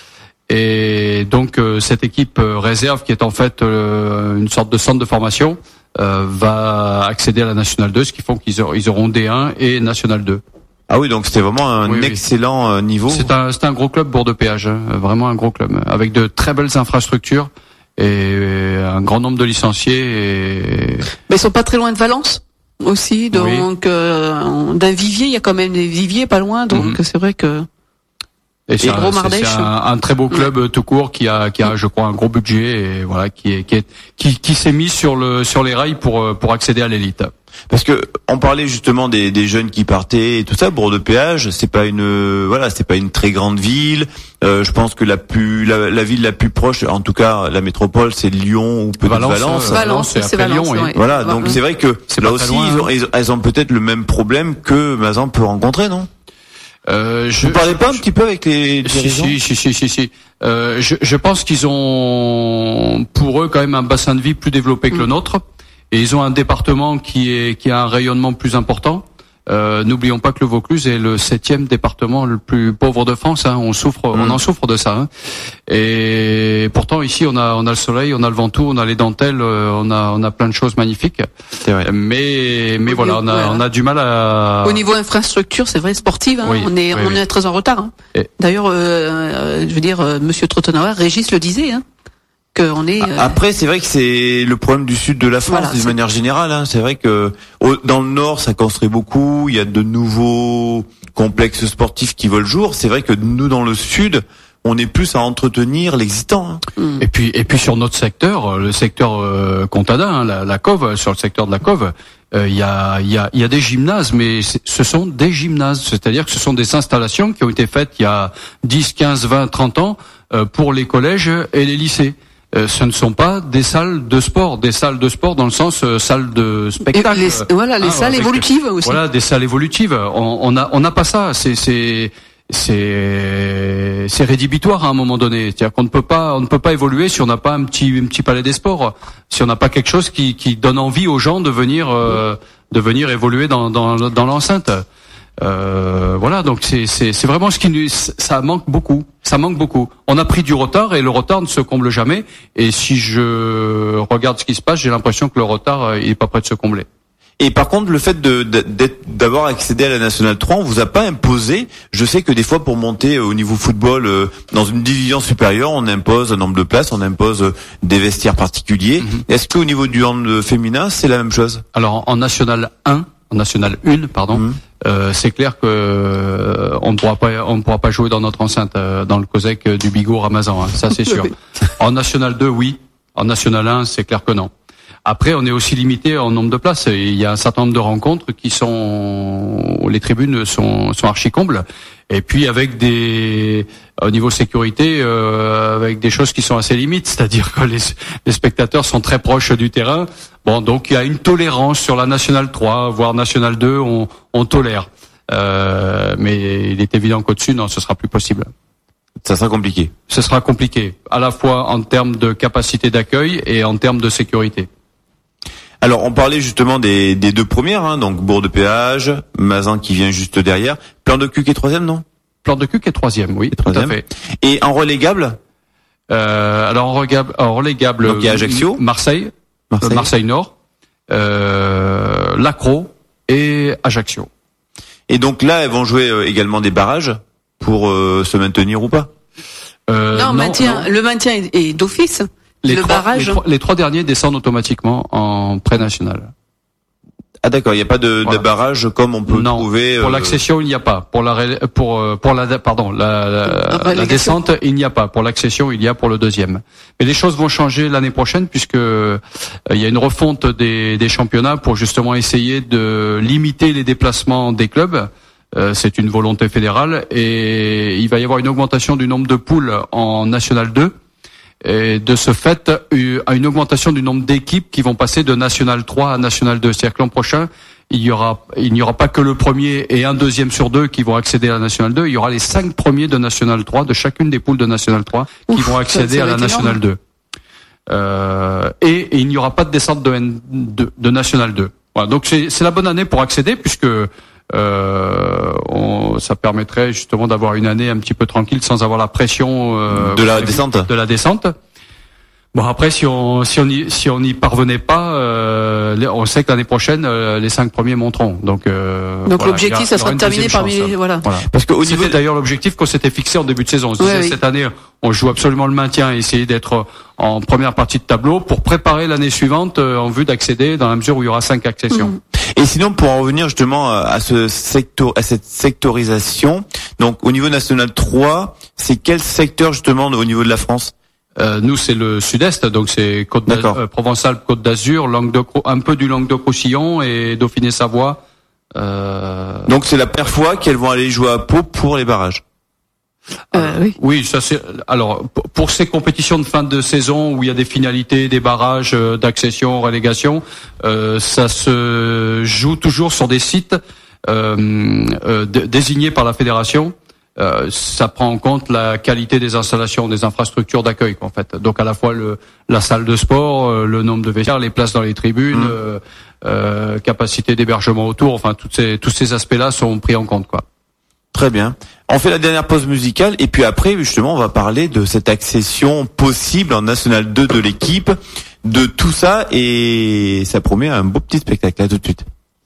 Et donc cette équipe réserve, qui est en fait une sorte de centre de formation, euh, va accéder à la National deux, ce qui font qu'ils auront, ils auront D un et National deux. Ah oui, donc c'était vraiment un oui, excellent oui. niveau. C'est un, c'est un gros club, Bourg-de-Péage, hein, vraiment un gros club, avec de très belles infrastructures et un grand nombre de licenciés. Et... Mais ils sont pas très loin de Valence aussi, donc oui. euh, d'un vivier, il y a quand même des viviers pas loin, donc mmh. c'est vrai que. Et c'est, un, c'est, c'est un, un très beau club ouais. tout court qui a, qui a, je crois, un gros budget et voilà, qui est, qui est, qui, qui s'est mis sur le, sur les rails pour, pour accéder à l'élite. Parce que on parlait justement des, des jeunes qui partaient et tout ça. Bourg-de-Péage, c'est pas une, voilà, c'est pas une très grande ville. Euh, je pense que la plus, la, la ville la plus proche, en tout cas la métropole, c'est Lyon ou peut-être Valence. Valence. Euh, Valence, c'est, c'est Valence. Lyon, ouais. Voilà, donc c'est vrai que c'est là aussi, ils ont, ils, elles ont peut-être le même problème que Mazan peut rencontrer, non? Euh, je, Vous parlez pas un petit peu avec les dirigeants? Si, si, si, si, si. Euh, je, je pense qu'ils ont, pour eux, quand même un bassin de vie plus développé que mmh. le nôtre, et ils ont un département qui est qui a un rayonnement plus important. Euh, n'oublions pas que le Vaucluse est le septième département le plus pauvre de France. Hein. On souffre, mmh. on en souffre de ça. Hein. Et pourtant ici, on a on a le soleil, on a le Ventoux, on a les dentelles, on a on a plein de choses magnifiques. C'est vrai. Mais mais Au voilà, on a ouais. on a du mal à. Au niveau infrastructure, c'est vrai, sportive, hein, oui, on est oui, on oui. est très en retard. Hein. Et... D'ailleurs, euh, euh, je veux dire, euh, Monsieur Trottenauer, Régis le disait. Hein. On est, euh... Après, c'est vrai que c'est le problème du sud de la France, voilà, de manière générale. Hein. C'est vrai que au, dans le nord, ça construit beaucoup. Il y a de nouveaux complexes sportifs qui voient le jour. C'est vrai que nous, dans le sud, on est plus à entretenir l'existant. Hein. Et puis, et puis sur notre secteur, le secteur euh, Contadin, hein, la, la Cove, sur le secteur de la Cove, il euh, y a, il y a, il y a des gymnases, mais ce sont des gymnases. C'est-à-dire que ce sont des installations qui ont été faites il y a dix, quinze, vingt, trente ans euh, pour les collèges et les lycées. Euh, ce ne sont pas des salles de sport, des salles de sport dans le sens euh, salles de spectacle. Les, voilà, les ah, salles avec, évolutives aussi. Voilà, des salles évolutives. On, on a, on n'a pas ça. C'est, c'est, c'est, c'est rédhibitoire à un moment donné. C'est-à-dire qu'on ne peut pas, on ne peut pas évoluer si on n'a pas un petit, un petit palais des sports, si on n'a pas quelque chose qui, qui donne envie aux gens de venir, euh, de venir évoluer dans, dans, dans l'enceinte. Euh, voilà, donc c'est, c'est, c'est vraiment ce qui nous, ça manque beaucoup, ça manque beaucoup. On a pris du retard et le retard ne se comble jamais. Et si je regarde ce qui se passe, j'ai l'impression que le retard, il est pas prêt de se combler. Et par contre, le fait de, d'être, d'avoir accédé à la Nationale trois, on vous a pas imposé. Je sais que des fois, pour monter au niveau football euh, dans une division supérieure, on impose un nombre de places, on impose euh, des vestiaires particuliers. Mm-hmm. Est-ce qu'au niveau du hand féminin, c'est la même chose? Alors, en National un, en National un, pardon. Mm-hmm. Euh, c'est clair que euh, on ne pourra pas, on ne pourra pas jouer dans notre enceinte, euh, dans le COSEC euh, du Bigot Ramazan, hein, ça c'est sûr. En National deux, oui. En National un, c'est clair que non. Après, on est aussi limité en nombre de places. Il y a un certain nombre de rencontres qui sont, les tribunes sont, sont archi combles. Et puis avec des au niveau sécurité, euh, avec des choses qui sont assez limites, c'est-à-dire que les, les spectateurs sont très proches du terrain. Bon, donc il y a une tolérance sur la Nationale trois, voire Nationale deux, on, on tolère. Euh, mais il est évident qu'au-dessus, non, ce sera plus possible. Ça sera compliqué. Ce sera compliqué, à la fois en termes de capacité d'accueil et en termes de sécurité. Alors, on parlait justement des, des deux premières, hein, donc Bourg-de-Péage, Mazan qui vient juste derrière. Plan de Cul qui est troisième, non? Plan de Cul qui est troisième, oui, troisième. tout à fait. Et en relégable? Euh, alors en relégable, en relégable, donc il y a Ajaccio, Marseille, Marseille, Marseille Nord, euh, Lacro et Ajaccio. Et donc là, elles vont jouer euh, également des barrages pour euh, se maintenir ou pas? euh, non, non, maintien, non, le maintien est, est d'office. Les, le trois, barrage... les, trois, les trois derniers descendent automatiquement en pré-national. Ah d'accord, il n'y a pas de, voilà. de barrage comme on peut non, trouver. Pour euh... l'accession, il n'y a pas. Pour la pour pour la pardon la la, la, la descente, il n'y a pas. Pour l'accession, il y a pour le deuxième. Mais les choses vont changer l'année prochaine puisque euh, il y a une refonte des des championnats pour justement essayer de limiter les déplacements des clubs. Euh, c'est une volonté fédérale et il va y avoir une augmentation du nombre de poules en National deux. Et de ce fait, à une augmentation du nombre d'équipes qui vont passer de National trois à National deux. C'est-à-dire que l'an prochain, il y aura, il n'y aura pas que le premier et un deuxième sur deux qui vont accéder à la National deux. Il y aura les cinq premiers de National trois, de chacune des poules de National trois, qui Ouf, vont accéder à la National deux. Euh, et, et il n'y aura pas de descente de, N, de, de National deux. Voilà. Donc c'est, c'est la bonne année pour accéder puisque Euh, on, ça permettrait justement d'avoir une année un petit peu tranquille sans avoir la pression euh, de la descente. De la descente. Bon après si on si on y si on n'y parvenait pas, euh, on sait que l'année prochaine euh, les cinq premiers monteront. Donc euh, donc voilà, l'objectif ça sera de terminer parmi les, voilà. voilà. Parce que au niveau c'était d'ailleurs l'objectif qu'on s'était fixé en début de saison. On se disait oui, oui. Cette année on joue absolument le maintien et essayer d'être en première partie de tableau pour préparer l'année suivante euh, en vue d'accéder dans la mesure où il y aura cinq accessions. Mmh. Et sinon, pour en revenir justement à ce secteur, à cette sectorisation, donc au niveau national trois, c'est quel secteur justement au niveau de la France? Euh, nous, c'est le sud-est, donc c'est Côte euh, Provence-Alpes, Côte d'Azur, Languedoc, un peu du Languedoc-Roussillon et Dauphiné-Savoie. Euh... Donc c'est la première fois qu'elles vont aller jouer à Pau pour les barrages. Euh, oui. Oui, ça c'est. Alors pour ces compétitions de fin de saison où il y a des finalités, des barrages d'accession, relégation, euh, ça se joue toujours sur des sites euh, euh, désignés par la fédération. Euh, ça prend en compte la qualité des installations, des infrastructures d'accueil en fait. Donc à la fois le la salle de sport, le nombre de vestiaires, les places dans les tribunes, mmh. euh, euh, capacité d'hébergement autour, enfin toutes ces tous ces aspects-là sont pris en compte quoi. Très bien. On fait la dernière pause musicale et puis après, justement, on va parler de cette accession possible en National deux de l'équipe, de tout ça et ça promet un beau petit spectacle. À tout de suite.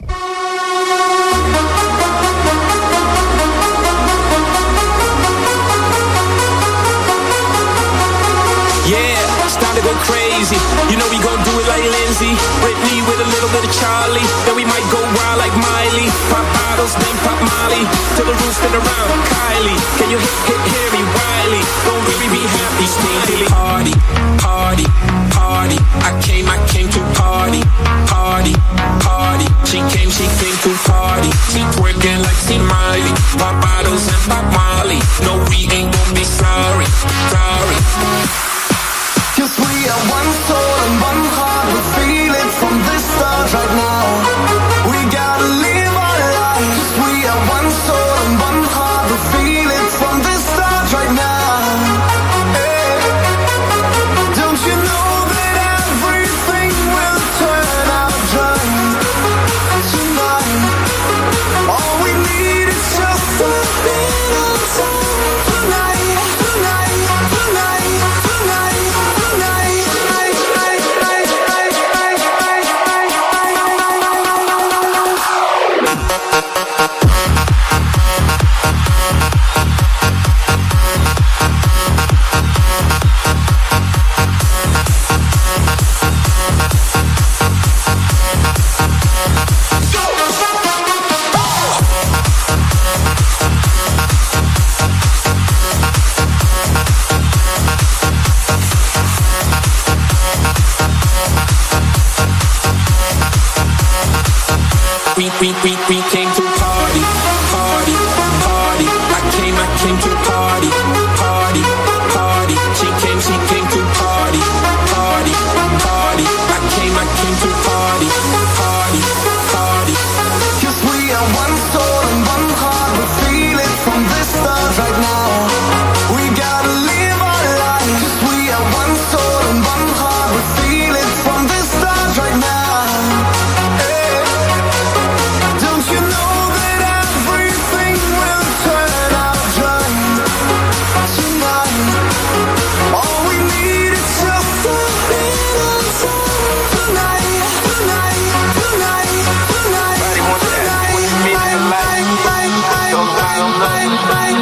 To go crazy, you know we gon' do it like Lindsay, Whitney with a little bit of Charlie, then we might go wild like Miley, pop bottles, then pop Molly, till the roof spin around, Kylie, can you hit, hit, hear me, Wiley, don't really be happy, smiley, party, party, party, I came, I came to party, party, party, she came, she came to party, she twerking like she Miley, pop bottles and pop Molly, no we ain't gon' be sorry, sorry. Cause we are one soul and one heart, we feel it from the start right now. We gotta live our life. Cause we are one soul and one heart, we feel it from the start right now. Hey. Don't you know that everything will turn out right tonight? All we need is just a little time tonight, tonight, tonight, tonight. We, we, we, we came to party, party, party. I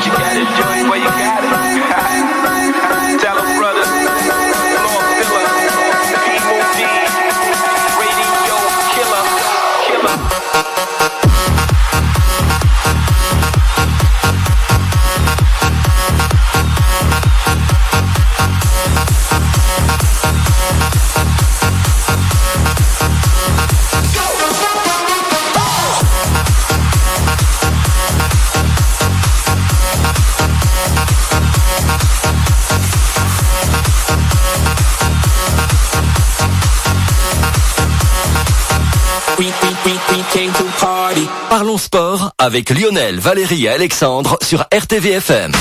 you got it, Joey, where you got it. Tell them, brother. Lord Filler, P-Mo-D, Radio Killer, Killer. Parlons sport avec Lionel, Valérie et Alexandre sur R T V F M.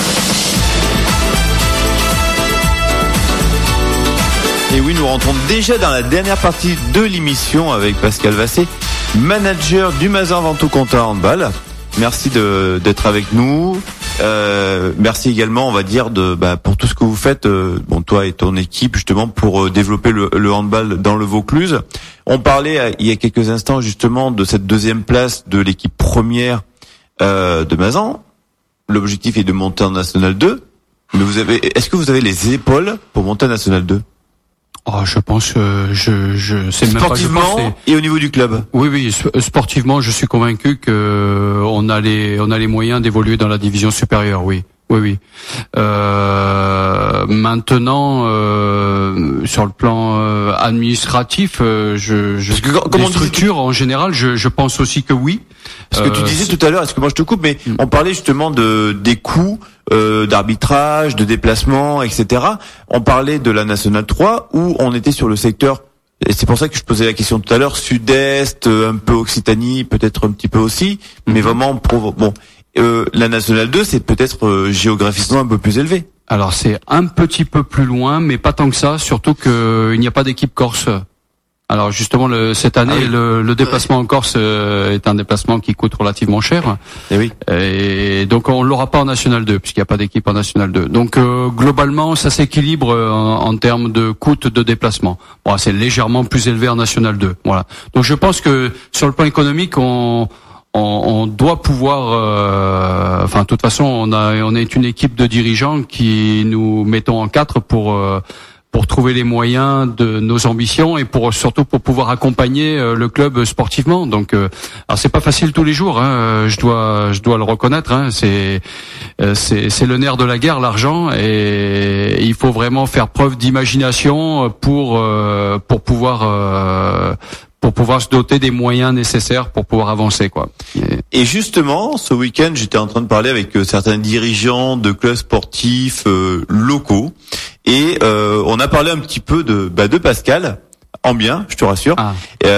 Et oui, nous rentrons déjà dans la dernière partie de l'émission avec Pascal Vassé, manager du Mazan Vento Conta Handball. Merci de, d'être avec nous. Euh, merci également, on va dire, de bah, pour tout ce que vous faites, euh, bon, toi et ton équipe, justement, pour euh, développer le, le handball dans le Vaucluse. On parlait euh, il y a quelques instants justement de cette deuxième place de l'équipe première euh, de Mazan. L'objectif est de monter en National deux. Mais vous avez, est-ce que vous avez les épaules pour monter en National deux? Oh, je pense que je je sais même pas. Sportivement et au niveau du club. Oui, oui, sportivement, je suis convaincu que on a les on a les moyens d'évoluer dans la division supérieure. Oui, oui, oui. Euh, maintenant, euh, sur le plan euh, administratif, euh, je je Parce que, les structures en général, je je pense aussi que oui. Parce que tu disais tout à l'heure, est-ce que moi je te coupe, mais on parlait justement de des coûts euh, d'arbitrage, de déplacement, et cetera. On parlait de la Nationale trois où on était sur le secteur, et c'est pour ça que je posais la question tout à l'heure, sud-est, un peu Occitanie, peut-être un petit peu aussi, mais mm-hmm. vraiment pour bon. Euh, la Nationale deux, c'est peut-être euh, géographiquement un peu plus élevé. Alors c'est un petit peu plus loin, mais pas tant que ça, surtout qu'il n'y a pas d'équipe corse. Alors justement, le, cette année, ah oui. le, le déplacement en Corse euh, est un déplacement qui coûte relativement cher. Et oui. Et donc on l'aura pas en National deux, puisqu'il n'y a pas d'équipe en National deux. Donc euh, globalement, ça s'équilibre en, en termes de coût de déplacement. Bon, c'est légèrement plus élevé en National deux. Voilà. Donc je pense que sur le plan économique, on On, on doit pouvoir, euh, enfin, de toute façon, on a, on est une équipe de dirigeants qui nous mettons en quatre pour euh, pour trouver les moyens de nos ambitions et pour surtout pour pouvoir accompagner euh, le club sportivement. Donc, euh, alors c'est pas facile tous les jours, hein, je dois, je dois le reconnaître. Hein, c'est, euh, c'est, c'est le nerf de la guerre, l'argent, et il faut vraiment faire preuve d'imagination pour euh, pour pouvoir euh, pour pouvoir se doter des moyens nécessaires pour pouvoir avancer, quoi. Et, et justement, ce week-end, j'étais en train de parler avec euh, certains dirigeants de clubs sportifs euh, locaux, et euh, on a parlé un petit peu de bah, de Pascal, en bien, je te rassure, ah.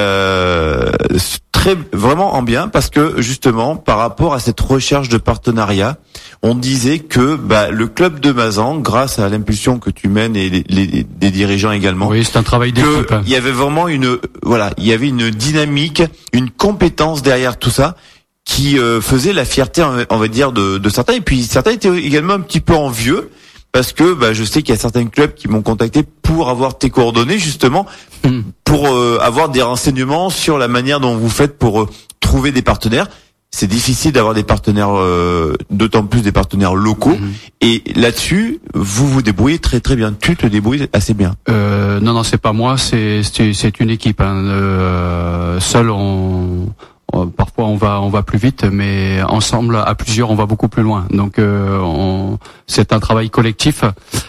euh, très vraiment en bien, parce que justement, par rapport à cette recherche de partenariat, on disait que bah, le club de Mazan, grâce à l'impulsion que tu mènes et les, les, les dirigeants également, oui, c'est un travail d'équipe. Il y avait vraiment une, voilà, il y avait une dynamique, une compétence derrière tout ça qui euh, faisait la fierté, on va dire, de, de certains. Et puis certains étaient également un petit peu envieux parce que bah, je sais qu'il y a certains clubs qui m'ont contacté pour avoir tes coordonnées justement, mmh. pour euh, avoir des renseignements sur la manière dont vous faites pour euh, trouver des partenaires. C'est difficile d'avoir des partenaires, euh, d'autant plus des partenaires locaux. Mmh. Et là-dessus, vous vous débrouillez très très bien. Tu te débrouilles assez bien. Euh, non, non, c'est pas moi, c'est c'est, c'est une équipe. Hein. Euh, seul, on, on, parfois on va on va plus vite, mais ensemble, à plusieurs, on va beaucoup plus loin. Donc, euh, on, c'est un travail collectif.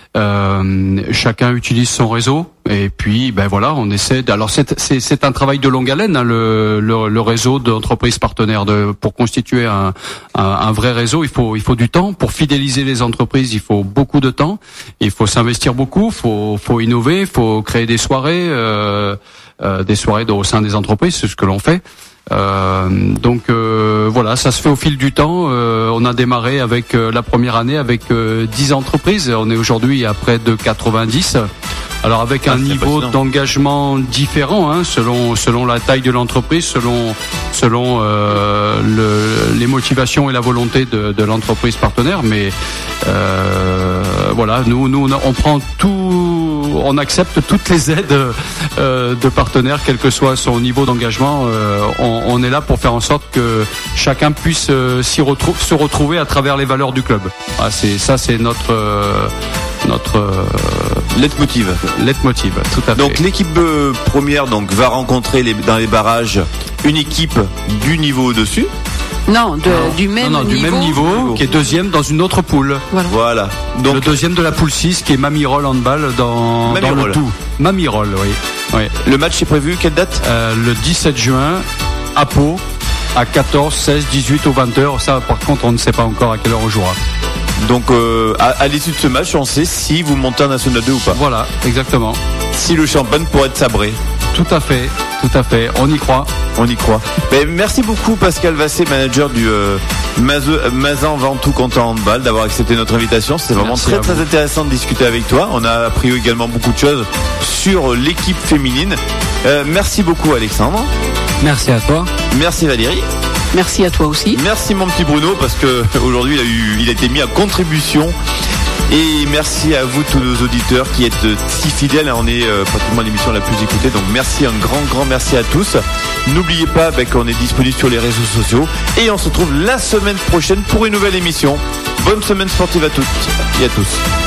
Euh, chacun utilise son réseau et puis ben voilà, on essaie de, alors c'est c'est c'est un travail de longue haleine, hein, le, le le réseau d'entreprises partenaires. De pour constituer un, un un vrai réseau, il faut il faut du temps. Pour fidéliser les entreprises, il faut beaucoup de temps, il faut s'investir beaucoup, faut faut innover, faut créer des soirées euh, euh, des soirées de, au sein des entreprises, c'est ce que l'on fait. Euh, donc euh, voilà, ça se fait au fil du temps. Euh, on a démarré avec euh, la première année avec euh, dix entreprises. On est aujourd'hui à près de quatre-vingt-dix. Alors avec ah, un niveau d'engagement différent, hein, selon selon la taille de l'entreprise, selon selon euh, le, les motivations et la volonté de, de l'entreprise partenaire. Mais euh, voilà, nous nous on prend tout on accepte toutes les aides euh, de partenaires, quel que soit son niveau d'engagement. Euh, on, on est là pour faire en sorte que chacun puisse euh, s'y retrouve, se retrouver à travers les valeurs du club. Ah, c'est, ça, c'est notre euh, notre euh, leitmotiv. Leitmotiv, tout à fait. Donc l'équipe euh, première donc va rencontrer les, dans les barrages une équipe du niveau au-dessus. Non, de, non, du même non, non, niveau. du même niveau, qui est deuxième dans une autre poule. Voilà. voilà. Donc le deuxième de la poule six, qui est Mamirol Handball dans, dans le tout. Mamirol, oui. oui. Le match est prévu, quelle date euh, Le dix-sept juin, à Pau, à quatorze, seize, dix-huit ou vingt heures. Ça, par contre, on ne sait pas encore à quelle heure on jouera. Donc, euh, à, à l'issue de ce match, on sait si vous montez en National deux ou pas. Voilà, exactement. Si le champagne pourrait être sabré. Tout à fait, tout à fait. On y croit. On y croit. Mais merci beaucoup Pascal Vassé, manager du euh, Mazan Ventoux Canton Handball, d'avoir accepté notre invitation. C'était vraiment merci très très intéressant de discuter avec toi. On a appris également beaucoup de choses sur l'équipe féminine. Euh, merci beaucoup Alexandre. Merci à toi. Merci Valérie. Merci à toi aussi. Merci mon petit Bruno, parce que aujourd'hui il a eu, il a été mis à contribution. Et merci à vous tous nos auditeurs qui êtes si fidèles. On est euh, pratiquement l'émission la plus écoutée. Donc merci, un grand grand merci à tous. N'oubliez pas bah, qu'on est disponible sur les réseaux sociaux. Et on se retrouve la semaine prochaine pour une nouvelle émission. Bonne semaine sportive à toutes et à tous.